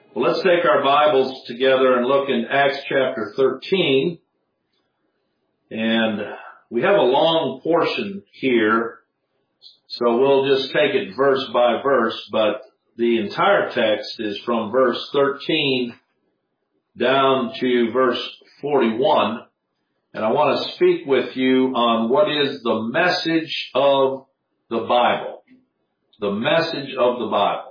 Well, let's take our Bibles together and look in Acts chapter 13. And we have a long portion here, so we'll just take it verse by verse, but the entire text is from verse 13 down to verse 41. And I want to speak with you on what is the message of the Bible. The message of the Bible.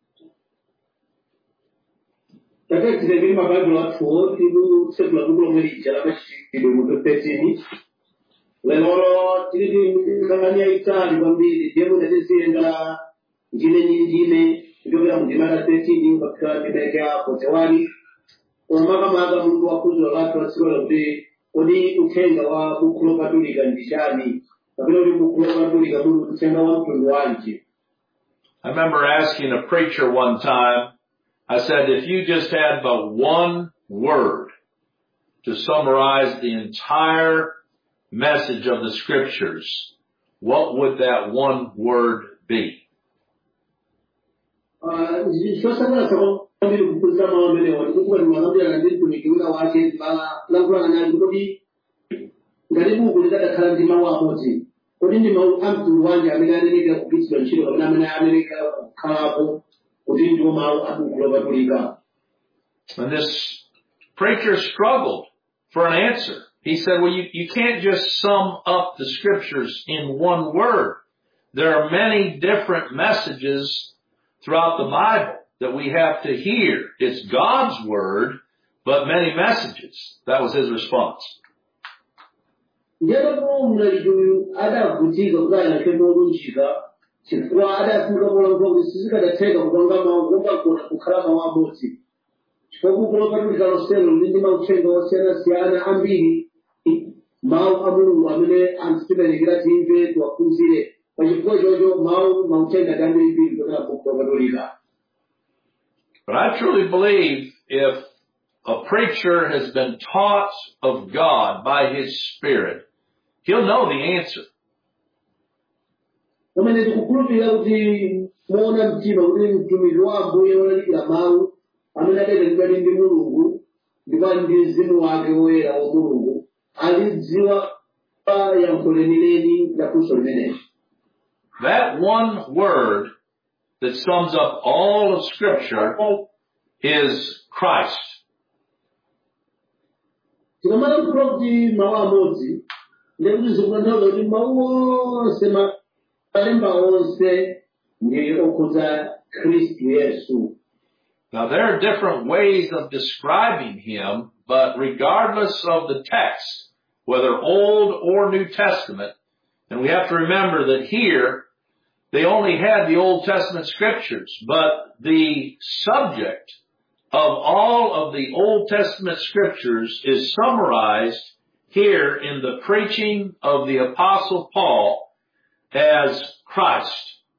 I remember asking a preacher one time, I said, if you just had but one word to summarize the entire message of the Scriptures, what would that one word be? And this preacher struggled for an answer. He said, well, you can't just sum up the Scriptures in one word. There are many different messages throughout the Bible that we have to hear. It's God's Word, but many messages. That was his response. But I truly believe if a preacher has been taught of God by his Spirit, he'll know the answer. That one word that sums up all of Scripture is Christ. Now, there are different ways of describing him, but regardless of the text, whether Old or New Testament, and we have to remember that here, they only had the Old Testament Scriptures, but the subject of all of the Old Testament Scriptures is summarized here in the preaching of the Apostle Paul as Christ.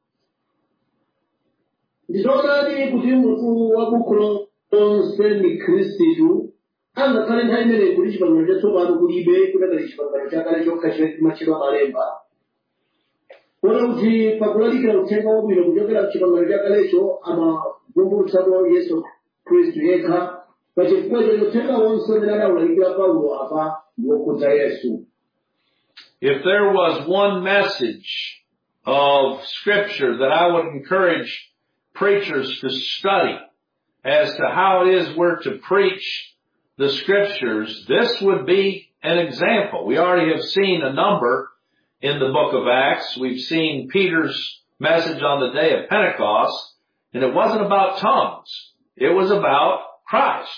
If there was one message of Scripture that I would encourage preachers to study as to how it is we're to preach the Scriptures, this would be an example. We already have seen a number in the book of Acts. We've seen Peter's message on the day of Pentecost, and it wasn't about tongues. It was about Christ.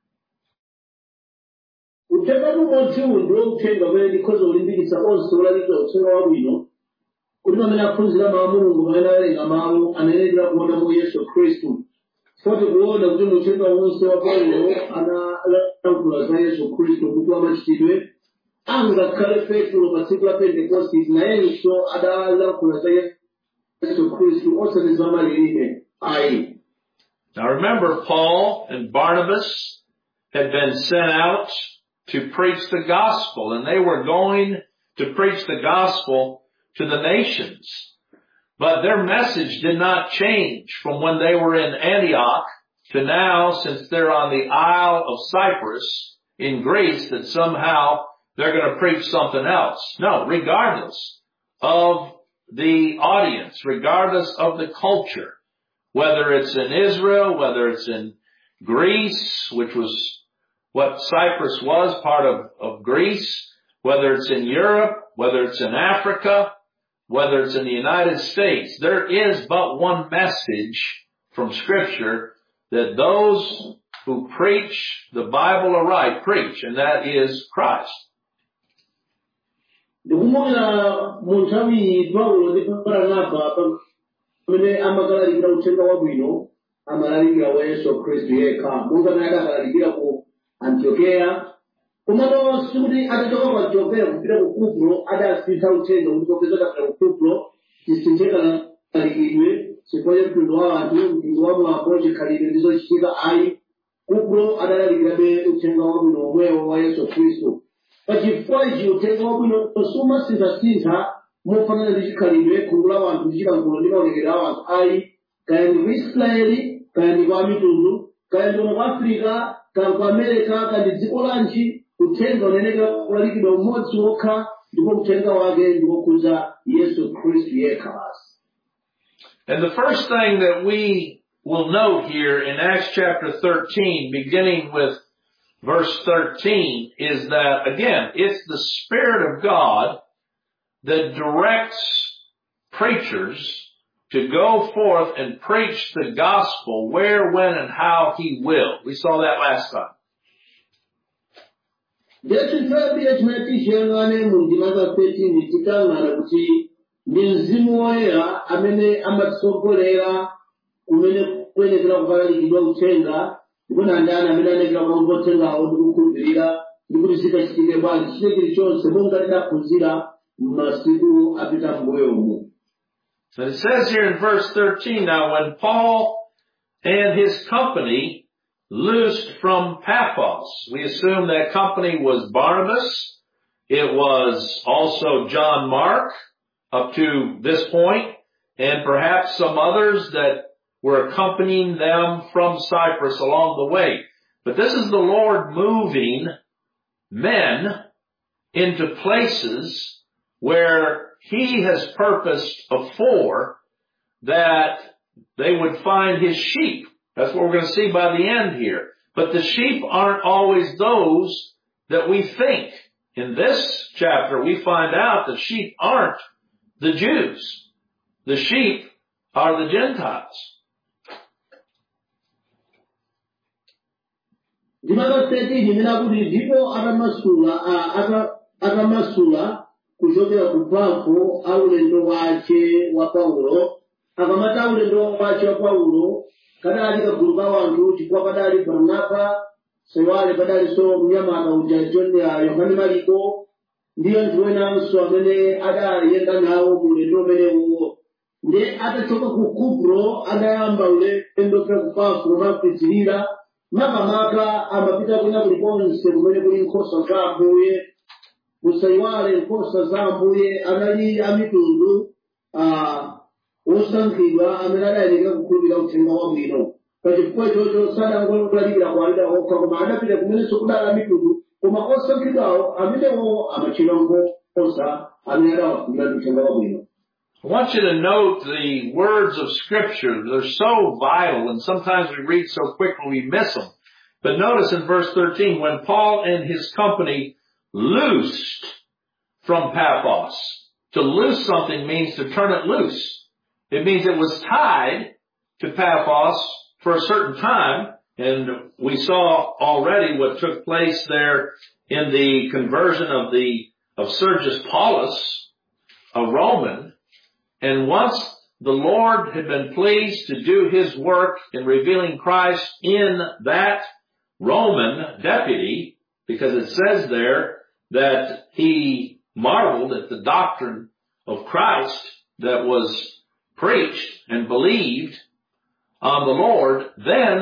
Now remember, Paul and Barnabas had been sent out to preach the gospel, and they were going to preach the gospel to the nations. But their message did not change from when they were in Antioch to now, since they're on the Isle of Cyprus in Greece, that somehow they're going to preach something else. No, regardless of the audience, regardless of the culture, whether it's in Israel, whether it's in Greece, which was what Cyprus was, part of Greece, whether it's in Europe, whether it's in Africa, whether it's in the United States, there is but one message from Scripture that those who preach the Bible aright preach, and that is Christ. ndikumona munthawi Paulo ndi Barnaba pamene amakalalikira uthenga wabwino amalalikira wa Yesu Khristu yekha monga amene adakalalikira ku Antiokeya. Komano sikuti atachoka ku Antiokeya kupita ku Kupro adasintha uthenga kuti popeza adafika ku Kupro chisinthe kalalikidwe chifukwa cha mtundu wa anthu, mtundu wa mwambo, chikhalidwe ndi zochitika ayi. Kupro adalalikirabe uthenga wabwino omwewo wa Yesu Khristu. Pachifukwa ichi uthenga wabwino sumasintha mofanana ndi chikhalidwe, khungu la wanthu ndi chilankhulo ndi maonekedwe a wanthu ayi. Kaya ndi ku Israeli, kaya ndi kwa mitundu, kaya ndi ku Afrika, kaya ku Amerika, kaya ndi dziko lanji, uthenga unenekera kulalikidwa umodzi wokha, ndipo uthenga wake ndikokhudza Yesu Khristu yekha. And the first thing that we will note here in Acts chapter 13, beginning with verse 13, is that, again, it's the Spirit of God that directs preachers to go forth and preach the gospel where, when, and how He will. We saw that last time. Ndi mzimu woyera amene amatsogolera kumene kuyenekera kukalalikidwa uthenga, ndipo ndani amene anekera kumva uthengawo ndi kukhulupirira ndi kuti zikachitike bwanji chile chilichonse monga tidaphunzira m'masiku apita m'mbuyomu. So it says here in verse 13, now when Paul and his company loosed from Paphos, we assume that company was Barnabas. It was also John Mark, up to this point, and perhaps some others that were accompanying them from Cyprus along the way. But this is the Lord moving men into places where He has purposed afore that they would find His sheep. That's what we're going to see by the end here. But the sheep aren't always those that we think. In this chapter, we find out that sheep aren't the Jews. The sheep are the Gentiles. Kuchokera ku Pafo aulendo wace wa Paulo akamata ulendo wace wa Paulo kadali kagulu ka wanthu chifukwa kadali Barnaba, Sewale, kadali so mnyamata uja John Yohane Mariko ndiyo anthu enanso amene adayenda nawo mulendo umenewo. Ndi atachoka ku Kupro adayamba ulendo ku Pafo mapitirira makamaka amapita kwina kulikonse kumene kuli nkhosa za Ambuye. Musaiwale nkhosa za Ambuye anali amitundu osankhidwa amene adayenera kukhulupirira uthenga wabwino. Pachifukwa chocho sadangolalikira kwalira okha koma adapita kumenenso kudala mitundu koma osankhidwawo amenewo amachedwa nkhosa amene adawakhulupirira uthenga wabwino. I want you to note the words of Scripture. They're so vital, and sometimes we read so quickly we miss them. But notice in verse 13, when Paul and his company loosed from Paphos. To loose something means to turn it loose. It means it was tied to Paphos for a certain time, and we saw already what took place there in the conversion of Sergius Paulus, a Roman. And once the Lord had been pleased to do His work in revealing Christ in that Roman deputy, because it says there that he marveled at the doctrine of Christ that was preached and believed on the Lord, then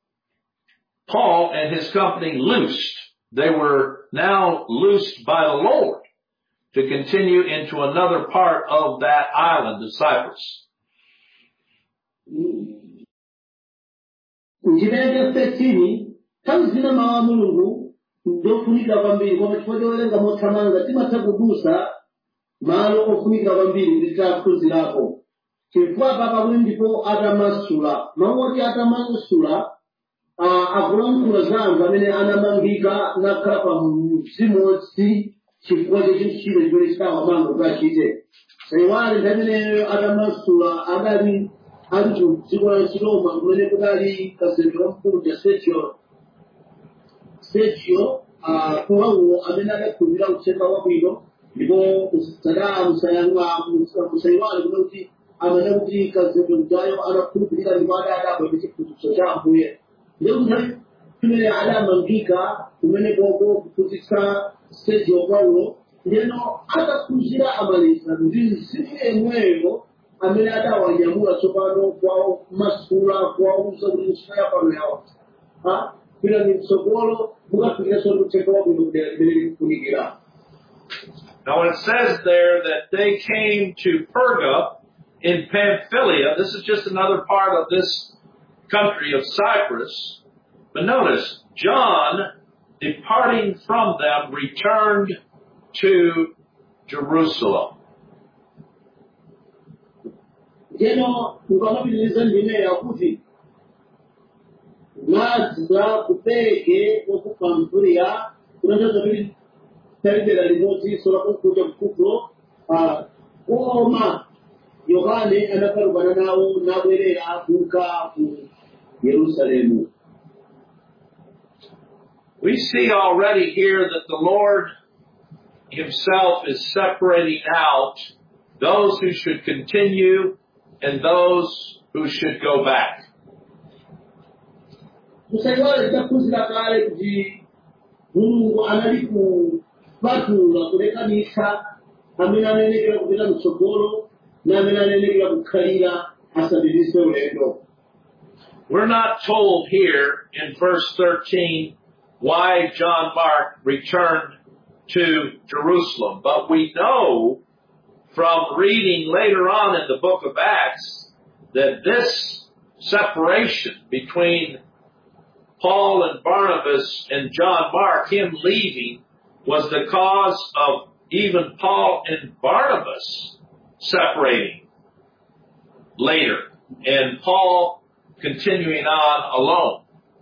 Paul and his company loosed. They were now loosed by the Lord to continue into another part of that island of Cyprus. Njimene 13 nthawi zina mawu a Mulungu ndofunika kwambiri koma chifukwa chowerenga mothamanga timatha kudusa malo ofunika kwambiri kuti taphunzirako. Chifukwa papa kuti ndipo atamasula mawu oti atamasula akulankhula za anthu amene anamangika nakhala pa mzimodzi chifukwa chachintchito chimene chitawamanga kuti achite. Saiwale nthawimeneyo atamasula adali ali ku dziko la Roma kumene kudali kazembe wamkulu ja Sergio Paulo amene adakhulupirira uthenga wabwino ndipo musaiwale kuti amene kuti kazembe ujayo adakhulupirira ndipo adadabwa ndi chiphunzitso cha Ambuye. Ndipo nthawi imene adamangika kumene koko kuphunzitsa Sergio Paulo ndeno adaphunzira amaliza ndi mzimu yemweyo amene adawanyamula tsopano kwa masula kwa uso kuti nsaya pano yawo kwina ni mtsogolo mukafikiraso uthenga wabwino kudera limene likufunikira. Now when it says there that they came to Perga in Pamphylia, this is just another part of this country of Cyprus. But notice, John, departing from them, returned to Jerusalem. Jeno ukamapitiliza ndime yakuti naza kupeke ku Pamphylia kunataka kuti talibera limodzi sola kuja kuko koma Yohane anakalubana nawo nabwerera kuka ku Yerusalemu. We see already here that the Lord himself is separating out those who should continue and those who should go back. Musaiwale taphunzira kale kuti Mulungu anali kupatula kulekanitsa amene anenekera kupita mtsogolo na amene anenekera kukhalira asabirize ulendo. We're not told here in verse 13 why John Mark returned to Jerusalem, but we know from reading later on in the book of Acts that this separation between Paul and Barnabas and John Mark, him leaving, was the cause of even Paul and Barnabas separating later, and Paul continuing on alone.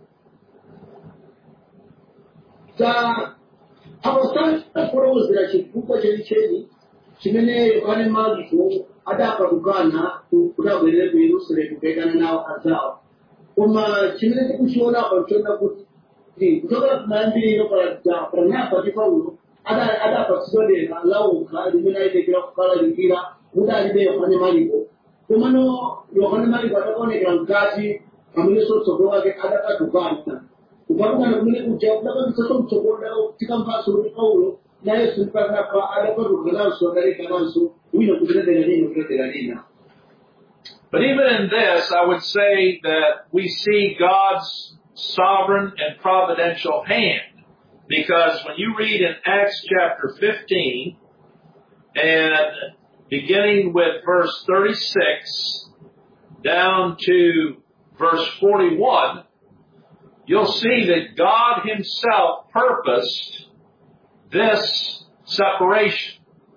Apostoli chifukwa chenicheni chimene Yohane Marko adakakukana kudabwerera ku Yerusalemu kuyitana nawo anzawo. Koma chimene tikuchiona apa nchona kuti kutoka kumayambiriro panapa ndi Paulo adapatsidwa dera lawoka limene ayitekera kukalalikira kuti alibe Yohane Marko. Komano Yohane Marko adakaonekera mkati pamene sotsogolo wake adakatukana. Ukabukana kumene kuja kudakabisa mtsogolo tikamvaso kuti Paulo na Yesu mpaka adakatukanaso adalekananso wina kuteredera lino kuteredera lina. But even in this, I would say that we see God's sovereign and providential hand. Because when you read in Acts chapter 15, and beginning with verse 36 down to verse 41, you'll see that God himself purposed this separation.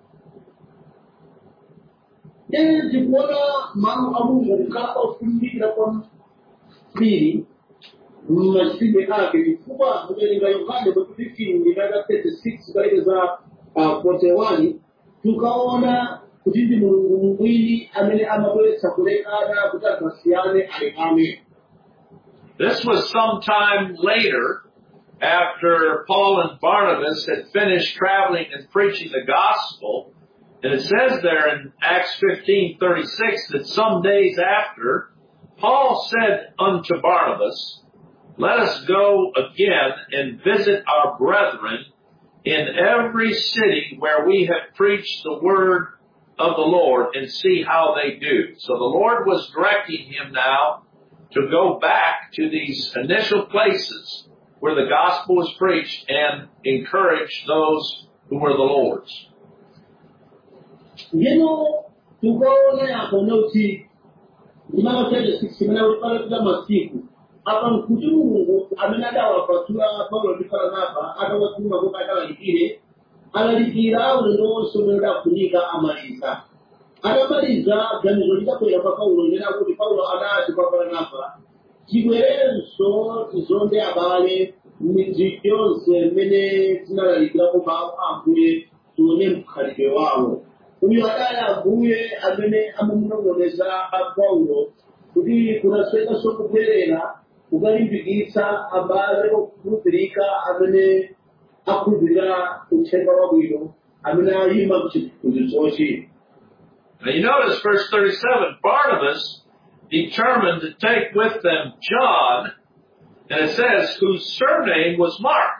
Ndikuona mawu a Mulungu ndikaofumbira kwambiri mumachitidwe ake chifukwa mukawerenga Yohane 15 ndivaka 36 kukalekeza 41 tukaona kuti ndi Mulungu mwini amene amabweretsa kulekana kuti anthu asiyane alekane. This was some time later, after Paul and Barnabas had finished traveling and preaching the gospel. And it says there in Acts 15:36 that some days after, Paul said unto Barnabas, "Let us go again and visit our brethren in every city where we have preached the word of the Lord and see how they do." So the Lord was directing him now to go back to these initial places where the gospel was preached and encourage those who were the Lord's. Ndino tukaona yapo noti ndimaka 36 mwana ulipala masiku apa nkuti Mulungu amene adawapatula Paulo ndi Barnaba atawatuma kuti akalalikire alalikira ulendo wonse umene udafunika amaliza. Atamaliza ganizo lidabwera pa Paulo linena kuti Paulo anati kwa Barnaba tibwerenso tizonde abale m'midzi yonse imene tinalalikirako mawu a Ambuye tione mkhalidwe wawo. Uyu adali Ambuye amene amamunong'oneza Paulo kuti kunaswekanso kubwerera kukalimbikitsa abale okhulupirika amene akhulupirira uthenga wabwino amene ayima mchiphunzitsochi. Now you notice verse 37, Barnabas determined to take with them John, and it says, whose surname was Mark.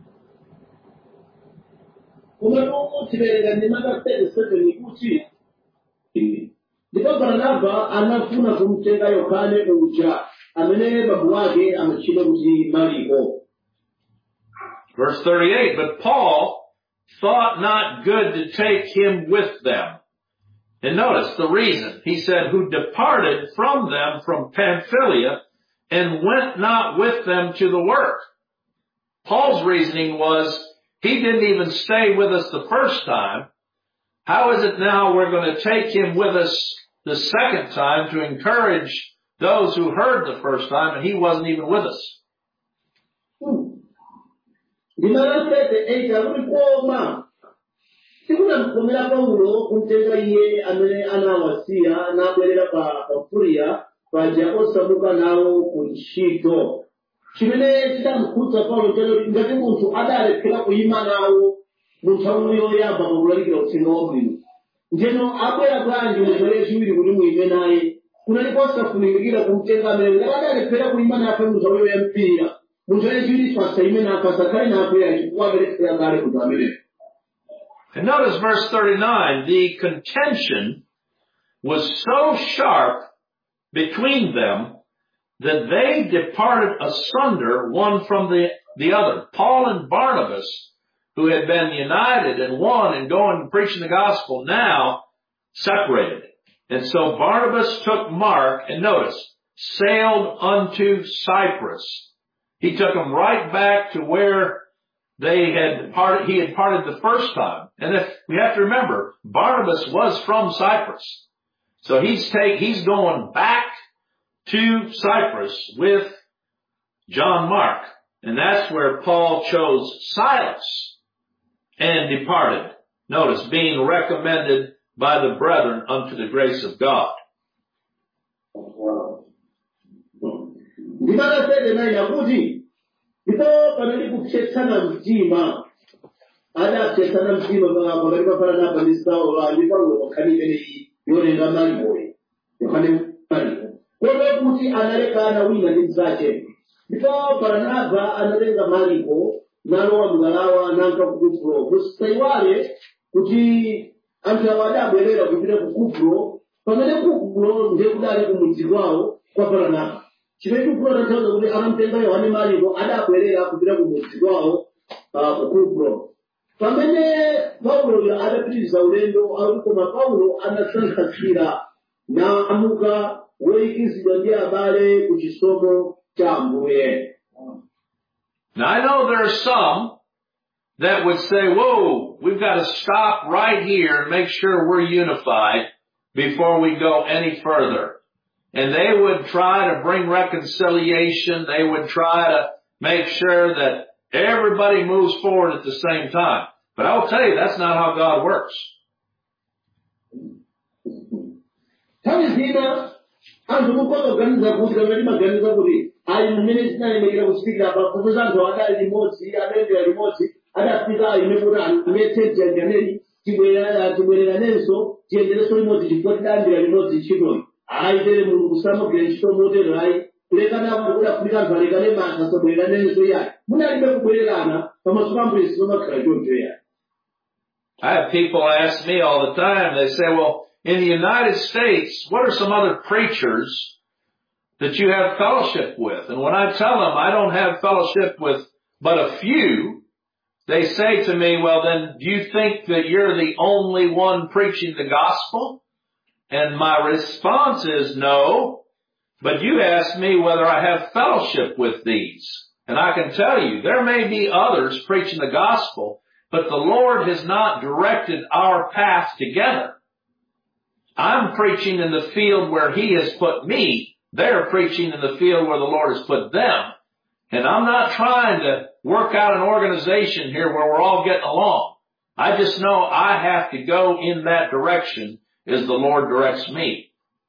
Kumano tibereka ndimaka 37 kuti ndipo Barnaba anafuna kumtenga Yohane uja amene bambo wake amatchedwa kuti Mariko. Verse 38, but Paul thought not good to take him with them. And notice the reason. He said, who departed from them from Pamphylia and went not with them to the work. Paul's reasoning was, he didn't even stay with us the first time. How is it now we're going to take him with us the second time to encourage those who heard the first time and he wasn't even with us? Tikunamkomera Paulo kumtenga iye amene anawasiya anabwerera pa Pamfulia paja osamuka nawo ku ntchito. Chimene chidamkhudza Paulo chero ngati munthu adalephera kuyima nawo mu nthawi yoyamba pakulalikira uthenga wabwino. Njeno abwera bwanji mubwere chiwiri kuti muyime naye kunali kosafunikira kumtenga amene ngati adalephera kuyima naye pa nthawi yoyambirira munthu chiwiri pasayime naye pasakhale nakwera chifukwa adalephera kale kuti ameneyo. And notice verse 39, the contention was so sharp between them that they departed asunder one from the other. Paul and Barnabas, who had been united and one and going and preaching the gospel, now separated. And so Barnabas took Mark, and notice, sailed unto Cyprus. He took them right back to where he had parted the first time. And if we have to remember, Barnabas was from Cyprus. So he's going back to Cyprus with John Mark. And that's where Paul chose Silas and departed. Notice, being recommended by the brethren unto the grace of God. Ndipo panali kupsetsana mtima adapsetsana mtima pakati pa Barnaba ndi Saulo ndi Paulo pakhani imeneyi yolenga Marikoyi Yohane Mariko kotero kuti analekana wina ndi mnzake. Ndipo Barnaba analenga Mariko nalowa mngalawa nanka ku Kupro. Musaiwale kuti anthu awa adabwerera kupita ku Kupro pamene Kupro ndiye kudali ku mudzi kwawo kwa Barnaba. Chimene Kupro tanthauza kuti anamtenga Yohane Mariko adabwerera kupita ku mudzi kwawo ku Kupro. Pamene Paulo adapitiriza ulendo koma Paulo anasankhira naamuka woyikizidwa ndi abale ku chisomo cha Ambuye. Now I know there are some that would say, whoa, we've got to stop right here and make sure we're unified before we go any further. And they would try to bring reconciliation. They would try to make sure that everybody moves forward at the same time. But I'll tell you, that's not how God works. Anthu mukotoganiza kuti kamene maganiza kuti ali mmene zinalemekera kusikira pakuti anthu adali limodzi adayendera limodzi adafika ine kuti ametse janjaneni tibwereranenso tiyenderenso limodzi chifukwa tidayambira limodzi ntchitoyi. Ayi tere Mulungu kusamagwira ntchito motero ayi kulekana kuti Afrika anthu alekane mantha sobwereranenso yayi munalibe kubwererana pamaso pa Ambuye sizomakhala choncho yayi. I have people ask me all the time, they say, well, in the United States, what are some other preachers that you have fellowship with? And when I tell them I don't have fellowship with but a few, they say to me, well, then do you think that you're the only one preaching the gospel? And my response is no. But you asked me whether I have fellowship with these. And I can tell you, there may be others preaching the gospel, but the Lord has not directed our path together. I'm preaching in the field where He has put me. They're preaching in the field where the Lord has put them. And I'm not trying to work out an organization here where we're all getting along. I just know I have to go in that direction as the Lord directs me.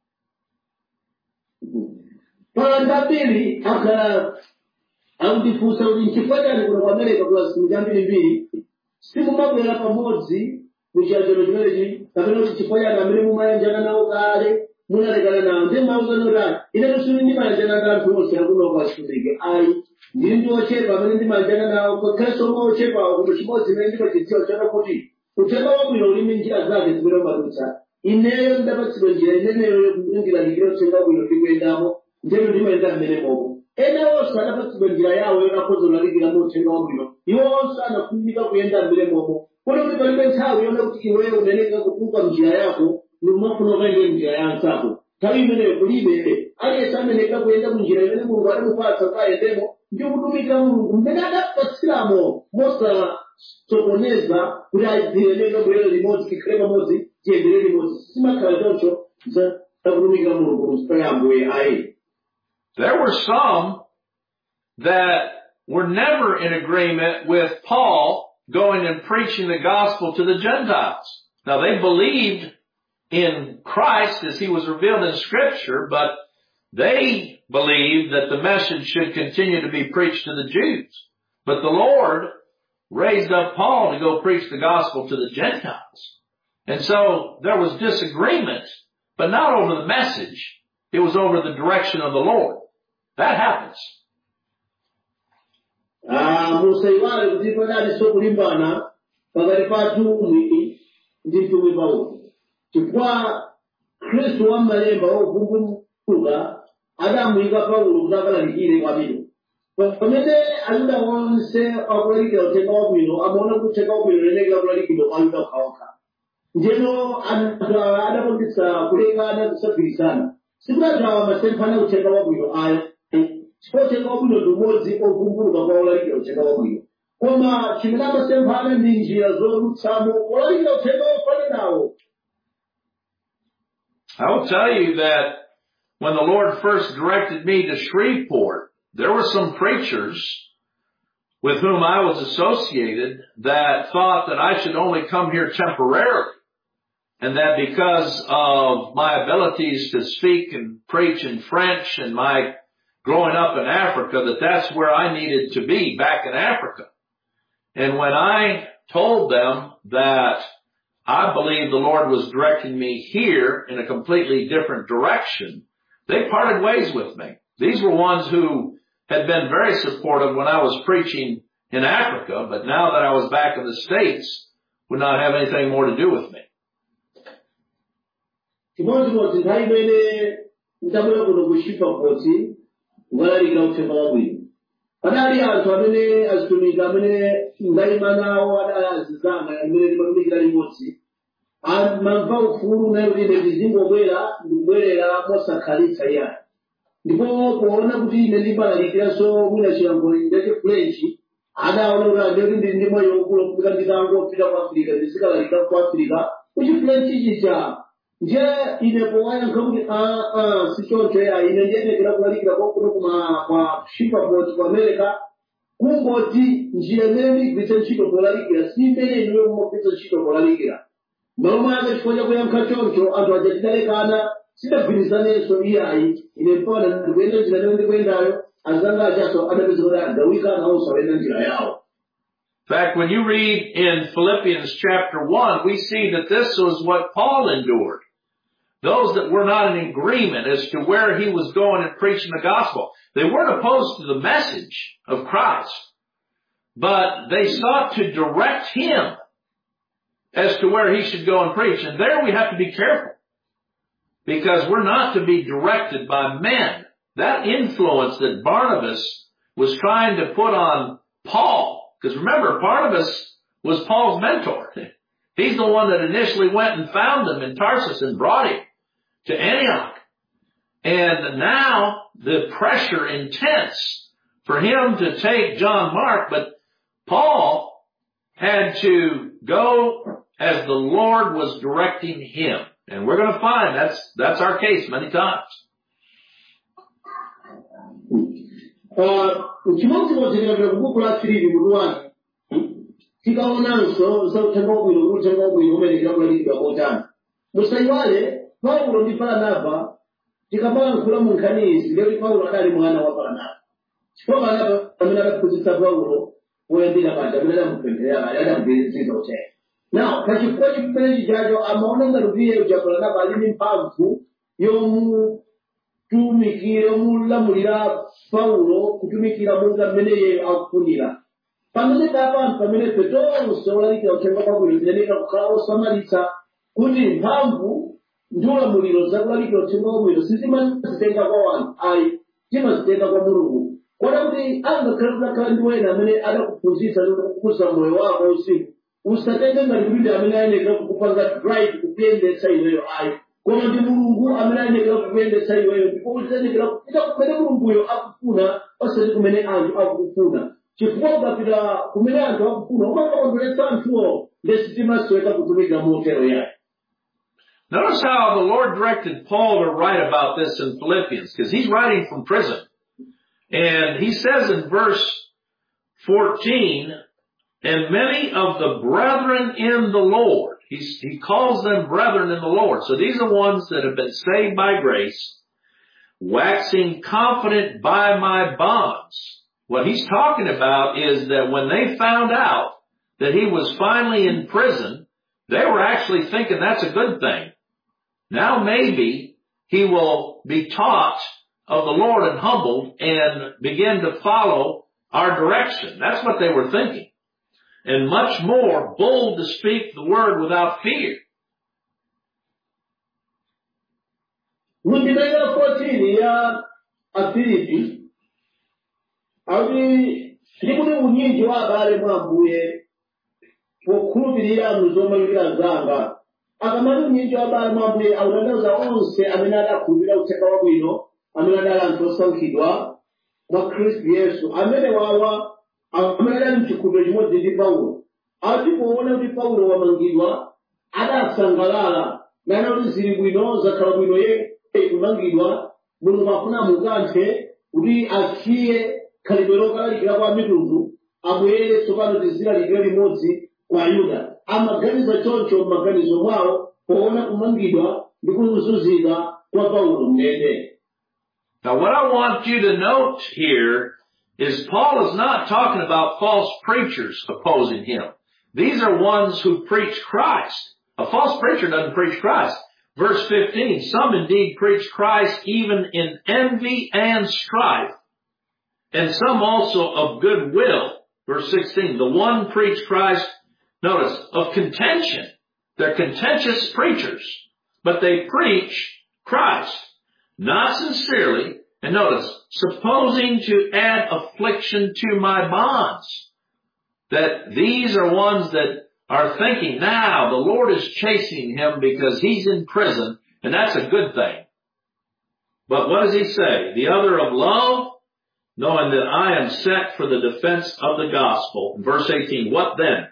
Pawambiri akundifunsa kuti n'chifukwa chani kuno ku America kula zinthu zambirimbiri simumabwera pamodzi muchiyanjano chimenechi kapena kuti chifukwa chani amene mumayanjana nawo kale munalekana nawo ndi mawuzano kuti inetu sini ndimayanjana ndi anthu onse akuno kwachitulike ayi ndili ndi ochepa amene ndimayanjana nawo ngakhalenso omwe ochepawo kuti chimodzi imene ndimachidziwa chana kuti uthenga wabwino ulimi njira zake zimene umadutsa ineyo ndapatsidwa njira imeneyo ndilalikira uthenga wabwino ndikuyendamo ndeno ndimayenda mmene momo ena onse adapatsidwa njira yawo akhoza kulalikira uthenga wabwino iwo onse anafunika kuyenda mmene momo kodi kuti palibe nthawi yona kuti iweyo uneneka kutuka njira yako nimafuna ukaende njira ya ansako nthawi imeneyo kulibe aliyense ameneka kuyenda kunjira imene Mulungu adamupatsa kayendemo ndi kutumika Mulungu mmene adapatsiramo mosasokoneza kuti aziyeneka bwere limodzi tikhale pamodzi tiyendere limodzi simakhala choncho zakutumika Mulungu msitayambuye ayi. There were some that were never in agreement with Paul going and preaching the gospel to the Gentiles. Now they believed in Christ as He was revealed in Scripture, but they believed that the message should continue to be preached to the Jews. But the Lord raised up Paul to go preach the gospel to the Gentiles. And so there was disagreement, but not over the message. It was over the direction of the Lord. That happens. Musaiwale kuti panali sokulimbana pakati pa atumwi ndi mtumwi Paulo. Chifukwa Khristu wammalemba wovumbuluka adamuyika Paulo kuti akalalikire kwabwino. Pamene Ayuda onse akulalikira uthenga wabwino amaona kuti uthenga wabwino uyenera kulalikidwa kwa Ayuda okhaokha. Njeno anthu adapangitsa kulekana kusagwirizana. Sikuti amasemphana uthenga wabwino ayo. Chifukwa uthenga wabwino ndi umodzi ovumbuluka kwa olalikira uthenga wabwino. Koma chimene amasemphana ndi njira zodutsamo olalikira uthenga wofananawo. I will tell you that when the Lord first directed me to Shreveport, there were some preachers with whom I was associated that thought that I should only come here temporarily, and that because of my abilities to speak and preach in French and my growing up in Africa, that that's where I needed to be, back in Africa. And when I told them that I believe the Lord was directing me here in a completely different direction, they parted ways with me. These were ones who had been very supportive when I was preaching in Africa, but now that I was back in the States, would not have anything more to do with me. Chimodzimodzi nthawi imene ndabwera kuno ku Shreveport ngalalikira uthenga wabwino. Panali anthu amene azitumika amene ndayima nawo adazizanga amene ndimatumikira limodzi. Mamva ufulu nayo kuti ine ndikubwerera mosakhalitsa iyayi. Ndipo poona kuti ine ndimalalikiraso mwina chiyankhulo cha French, adaona kuti andikuti ndili ndi moyo wokulupika ndikangopita ku Africa ndizikalalika ku Africa kuchifrench chicha. Ndiye ine powayankha kuti sichoncho ine ndiyenekera kulalikira kwakuno kwa Shreveport ku America kungoti njira imene ndigwiritsa ntchito polalikira si imene inuyo mumagwiritsa ntchito polalikira. Malo mwake chifukwa chakuyankha choncho anthu aja tidalekana sidagwirizanenso iyayi ine mpaka ndikuyenda njira imene ndikuyendayo azanga achaso adapeza kuti adawika nawonso ayenda njira yawo. In fact, when you read in Philippians chapter 1, we see that this was what Paul endured. Those that were not in agreement as to where he was going and preaching the gospel. They weren't opposed to the message of Christ, but they sought to direct him as to where he should go and preach. And there we have to be careful, because we're not to be directed by men. That influence that Barnabas was trying to put on Paul, because remember, Barnabas was Paul's mentor. He's the one that initially went and found him in Tarsus and brought him to Antioch. And now the pressure intense for him to take John Mark, but Paul had to go as the Lord was directing him. And we're going to find that's our case many times. Chimodzimodzi kubuku la Filipi mutu wake tikaonanso za uthenga wabwino umene tikulalikidwa kotani. Musayiwale Paulo ndi Baranaba tikamayankhula mu nkhani izi lero Paulo adali mwana wa Baranaba. Chifukwa Baranaba amene adaphunzitsa Paulo woyambira paja amene adamupempherera adamupitiriza uthenga. Now pachifukwa chimene chichacho amaona ngati iye uja Baranaba ali ndi mphamvu yomutumikira yomulamulira Paulo kutumikira monga mmene iye akufunira. Pamene pamene tonse olalikira uthenga wabwino tiyenera kukhala osamalitsa kuti mphamvu ndi ulamuliro zakulalikira uthenga wabwino sizimazitenga kwa wanthu ayi timazitenga kwa Mulungu. Kota kuti angakhale kudakhala ndi wena amene adakuphunzitsa ndi kukuza moyo wako usiku usatenge ngati kuti amene ayenera kukupanga drive kukuyendetsa iweyo ayi koma ndi Mulungu amene ayenera kukuyendetsa iweyo ndipo uzenekera kupita kumene Mulunguyo akufuna osati kumene anthu akufuna. Chifukwa ukapita kumene anthu akufuna umakondweretsa anthuwo ndesi timasweka kutumikira motero yake. Notice how the Lord directed Paul to write about this in Philippians, because he's writing from prison. And he says in verse 14, and many of the brethren in the Lord, he calls them brethren in the Lord. So these are ones that have been saved by grace, waxing confident by my bonds. What he's talking about is that when they found out that he was finally in prison, they were actually thinking that's a good thing. Now maybe he will be taught of the Lord and humbled and begin to follow our direction. That's what they were thinking. And much more bold to speak the word without fear. Mundimeka 14 ya Afilipi ali ndikuti unyinji wa abale mwa Ambuye pokhulupirira muzomalira zanga akamati unyinji wa abale mwa Ambuye autanthauza onse amene adakhulupirira uthenga wabwino amene adali anthu osankhidwa mwa Khristu Yesu amene wawa amene adali mchikhulupiriro chimodzi ndi Paulo. Ati poona kuti Paulo wamangidwa adasangalala nana kuti zili bwino zakhala bwino ye kumangidwa Mulungu afuna amukanthe kuti asiye khalidwe lokalalikira kwa mitundu abwere tsopano tizilalikira limodzi kwa Ayuda. Amaganiza choncho m'maganizo mwawo poona kumangidwa ndi kuzunzika kwa Paulo mndende. Now what I want you to note here is Paul is not talking about false preachers opposing him. These are ones who preach Christ. A false preacher doesn't preach Christ. Verse 15, some indeed preach Christ even in envy and strife, and some also of good will. Verse 16, the one preached Christ, notice, of contention. They're contentious preachers, but they preach Christ, not sincerely, and notice, supposing to add affliction to my bonds. That these are ones that are thinking now the Lord is chasing him because he's in prison, and that's a good thing. But what does he say? The other of love, knowing that I am set for the defense of the gospel. In verse 18, what then?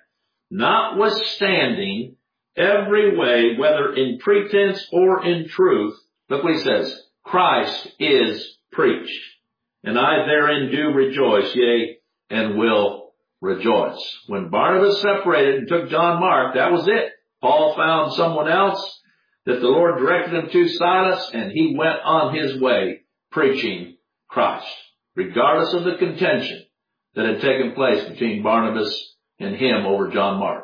Notwithstanding every way, whether in pretense or in truth, look what he says, Christ is preached, and I therein do rejoice, yea, and will rejoice. When Barnabas separated and took John Mark, that was it. Paul found someone else that the Lord directed him to, Silas, and he went on his way preaching Christ, regardless of the contention that had taken place between Barnabas and him over John Mark.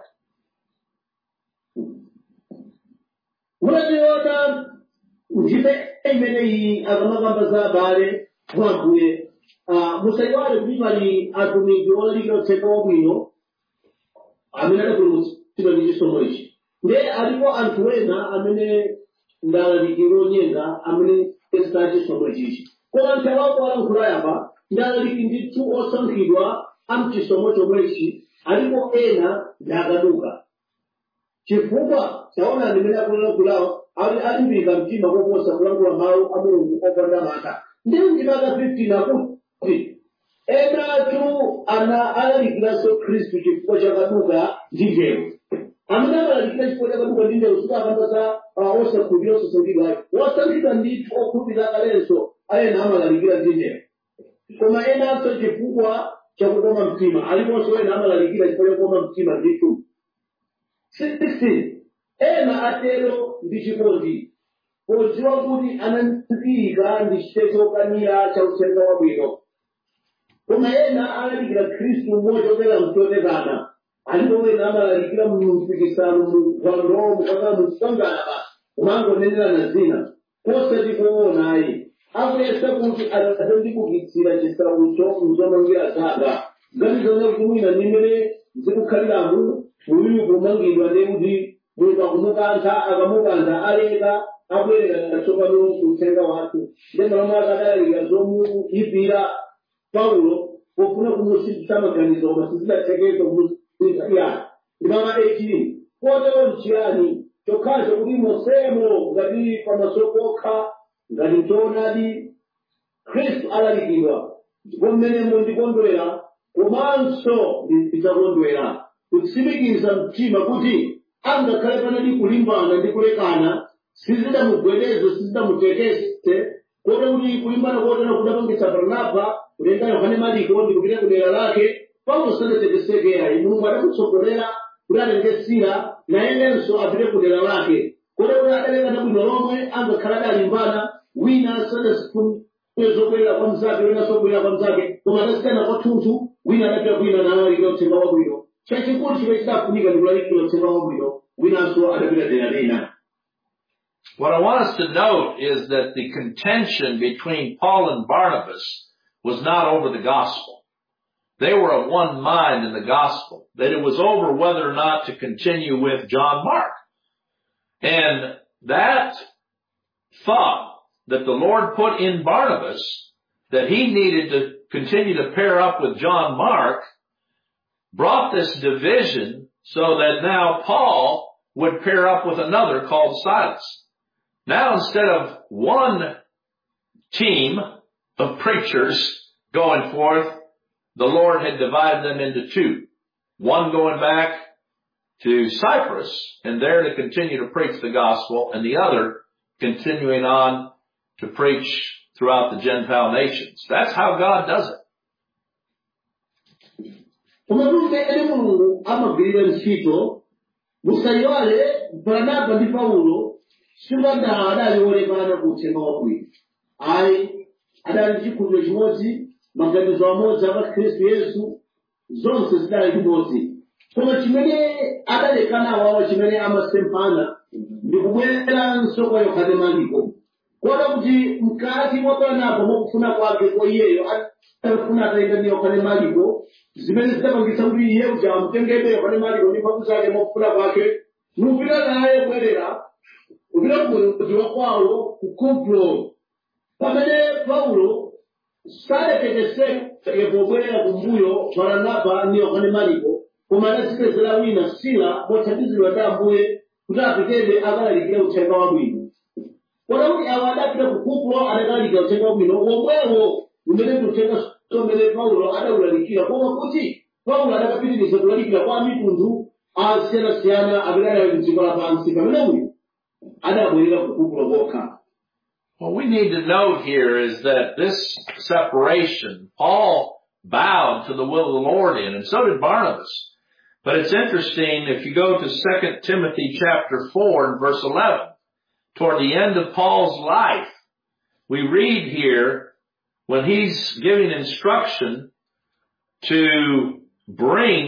Musaiwale kuti pali atumiki olalikira uthenga wabwino amene adapulumutsidwa ndi chisomo ichi. Ndiye alipo anthu ena amene ndalalikira onyenga amene tesita chisomo ichi. Koma anthu awapo alankhula yapa ndalaliki ndithu osankhidwa amchisomo chomwe ichi alipo ena ndakaduka. chifukwa chaona ndimene akulankhulawo alimbika mtima koposa kulankhula mawu a Mulungu opanda mantha. Ndiye ndimaka 15 akuti enatu analalikiraso Khristu chifukwa chakaduka ndi ndewu. Amene amalalikira chifukwa chakaduka ndi ndewu sikakambasa osakhulupirira osasankhidwa. Osankhidwa ndithu okhulupirira kalenso ayena amalalikira ndi ndewu. Koma enanso chifukwa chakukoma mtima aliponso ena amalalikira chifukwa chakukoma mtima ndithu. 16 ena atero ndi chikondi podziwa kuti anandiyika ndi chitetezo chokanira cha uthenga wabwino. Koma ena alalikira Khristu mmodzi ochokera mchotekana alipo ena amalalikira mpikisano mugwando mukaka mukangana kumangonenera zina posati kuonayi akuyesa kuti atandibukitsira chisautso mzomangira zanga ganizone kuti mwina nimene zikukhaliramu uyu kumangidwa ndi kuti mulungu akumukantha akamukantha aleka abwerera tsopano uthenga wathu ndipo lomwe akadalalika zomuyipira Paulo pofuna kumusitsa maganizo masizidatekezo kumusitsa ndimama 18 kotero nchiyani chokhacho kuti mosemo ngati pamasokokha ngati choonadi Khristu alalikidwa ndipo mmenemo ndikondwera komanso ndidzakondwera kutsimikiza mtima kuti angakhale panali kulimbana ndi kulekana sizidamugwedeze sizidamutekese kotero kuti kulimbana kotero kudapangitsa Barnaba kulenga Yohane Mariko ndikupita kudera lake Paulo sanatekeseke ayi Mulungu adamutsogolera kuti atenge Sila nayenso apite kudera lake kotero kuti adalekana bwino lomwe angakhala adalimbana wina sanazobwerera kwa mnzake wina sobwerera kwa mnzake koma adasiyana kwathunthu wina adapita kwina nalalikira uthenga wabwino chachikulu chimene chidafunika ndikulalikira uthenga wabwino winanso adapita dera lina. What I want us to note is that the contention between Paul and Barnabas was not over the gospel. They were of one mind in the gospel, that it was over whether or not to continue with John Mark. And that thought that the Lord put in Barnabas, that he needed to continue to pair up with John Mark, brought this division so that now Paul would pair up with another called Silas. Now instead of one team of preachers going forth, the Lord had divided them into two. One going back to Cyprus and there to continue to preach the gospel, and the other continuing on to preach throughout the Gentile nations. That's how God does it. Barnaba ndi Paulo sivanda adaliolekana kuthenga wabwino. Ayi adali chikhulupiriro chimodzi maganizo amodzi a Khristu Yesu zonse zidali limodzi. Koma chimene adalekana wawo chimene amasempana ndi kubwereranso kwa Yohane Mariko. Kota kuti mkati mwa Barnaba mokufuna kwake kwa iyeyo atafuna ataenda ndi Yohane Mariko zimene zidapangitsa kuti iye uja amutengebe Yohane Mariko ndi mphamvu zake mokufuna kwake nupita naye bwerera upita kudziwa kwawo kukuplo pamene Paulo sadatekeseke pobwerera kumbuyo Barnaba ndi Yohane Mariko koma anazipezera wina Sila mothandizidwa ndi Ambuye kuti apitebe akalalikira uthenga wabwino. Kota kuti awo adapita kukuplo adakalalikira uthenga wabwino womwewo umene uthenga somene Paulo adawulalikira koma kuti Paulo adakapitiriza kulalikira kwa mitundu asiyana-siyana abirala mdziko lapansi pamene adabwerera kukuplo kokha. What we need to note here is that this separation, Paul bowed to the will of the Lord in, and so did Barnabas. But it's interesting, if you go to 2 Timothy chapter 4 and verse 11, toward the end of Paul's life, we read here, when he's giving instruction to bring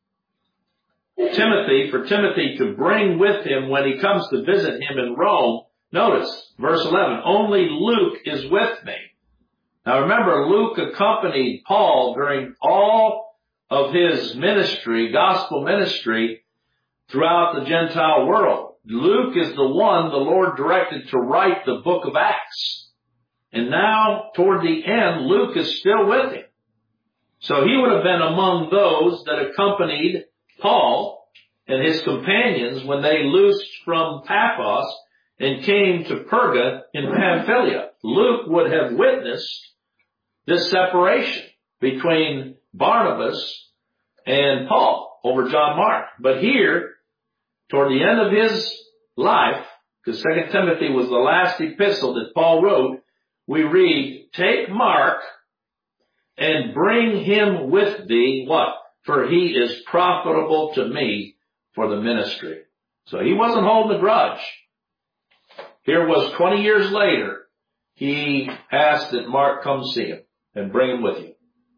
Timothy, for Timothy to bring with him when he comes to visit him in Rome, notice, verse 11, only Luke is with me. Now remember, Luke accompanied Paul during all of his ministry, gospel ministry, throughout the Gentile world. Luke is the one the Lord directed to write the book of Acts. And now, toward the end, Luke is still with him. So he would have been among those that accompanied Paul and his companions when they loosed from Paphos and came to Perga in Pamphylia. Luke would have witnessed this separation between Barnabas and Paul over John Mark. But here, toward the end of his life, because 2 Timothy was the last epistle that Paul wrote, we read, "Take Mark and bring him with thee," what? "For he is profitable to me for the ministry." So he wasn't holding a grudge. Here was 20 years later, he asked that Mark come see him and bring him with you.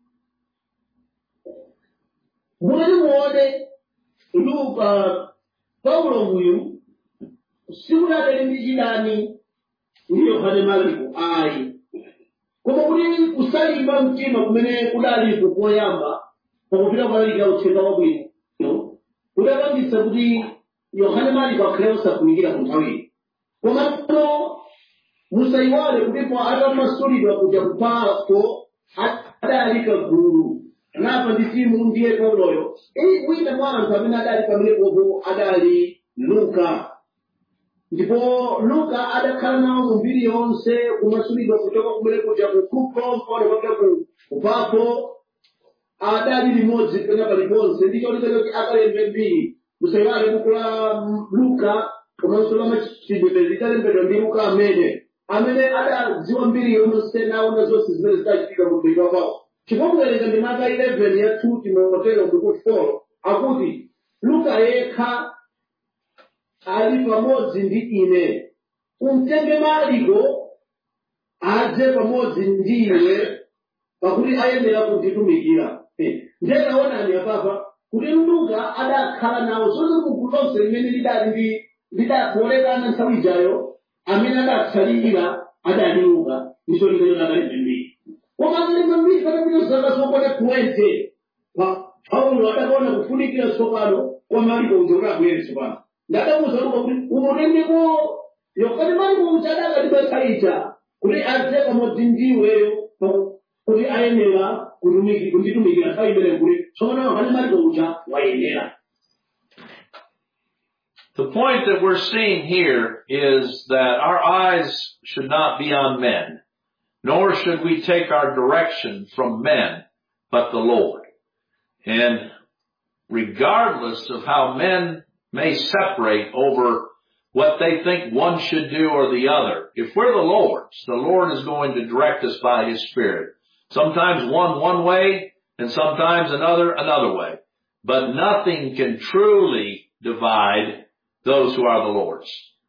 Luka Paulo uyu simunatele ndi chidani ndi Yohane Marko ayi, koma kuti kusalima mtima kumene kudalipo poyamba pakupita kulalika uthenga wabwino kudapangitsa kuti Yohane Marko akhale osafunikira ku nthawiyi. Komano musayiwale kulipo atamasulidwa kuja kupako adalika gulu anapa ndi simu ndiye Pauloyo wina mwa anthu amene adali pamenepopo adali Luka. Ndipo Luka adakhala nawo mu mbiri yonse kumasulidwa kuchoka kumene kuja ku Kupro mpaka kupita ku Papo adali limodzi pena paliponse ndicho litero kuti akalembe mbiri. Musayiwale buku la Luka komanso la machitidwe litalembedwa ndi Luka amene adadziwa mbiri yonse naona zonse zimene zidachitika mu mtumiki wa Paulo. Chikuwerenga ndi maka 11 ya 2 Timotheo buku 4 akuti Luka yekha ali pamodzi ndi ine, umtenge Marko adze pamodzi ndiwe pakuti ayenera kunditumikira. Ndinaonani apapa kuti Luka adakhala nawo zonse buku lonse limene lidakuonekana nthawi ijayo amene adatsalira adali Luka ndicho lingana nakalembe mbiri. Koma akalembe mbiri patapita zaka zokwana 20 Paulo adakaona kufunikira tsopano kwa Marko uja kuti abwere tsopano. Ndakamuza Luka kuti umutengeko Yohane Marko uja adakatibasa ija kuti adze pamodzi ndiweyo kuti ayenera kunditumikira nthawi imene kuti tsopano Yohane Marko uja wayenera. The point that we're seeing here is that our eyes should not be on men, nor should we take our direction from men, but the Lord. And regardless of how men may separate over what they think one should do or the other, if we're the Lord is going to direct us by His Spirit. Sometimes one way, and sometimes another way. But nothing can truly divide those who are the Lord's.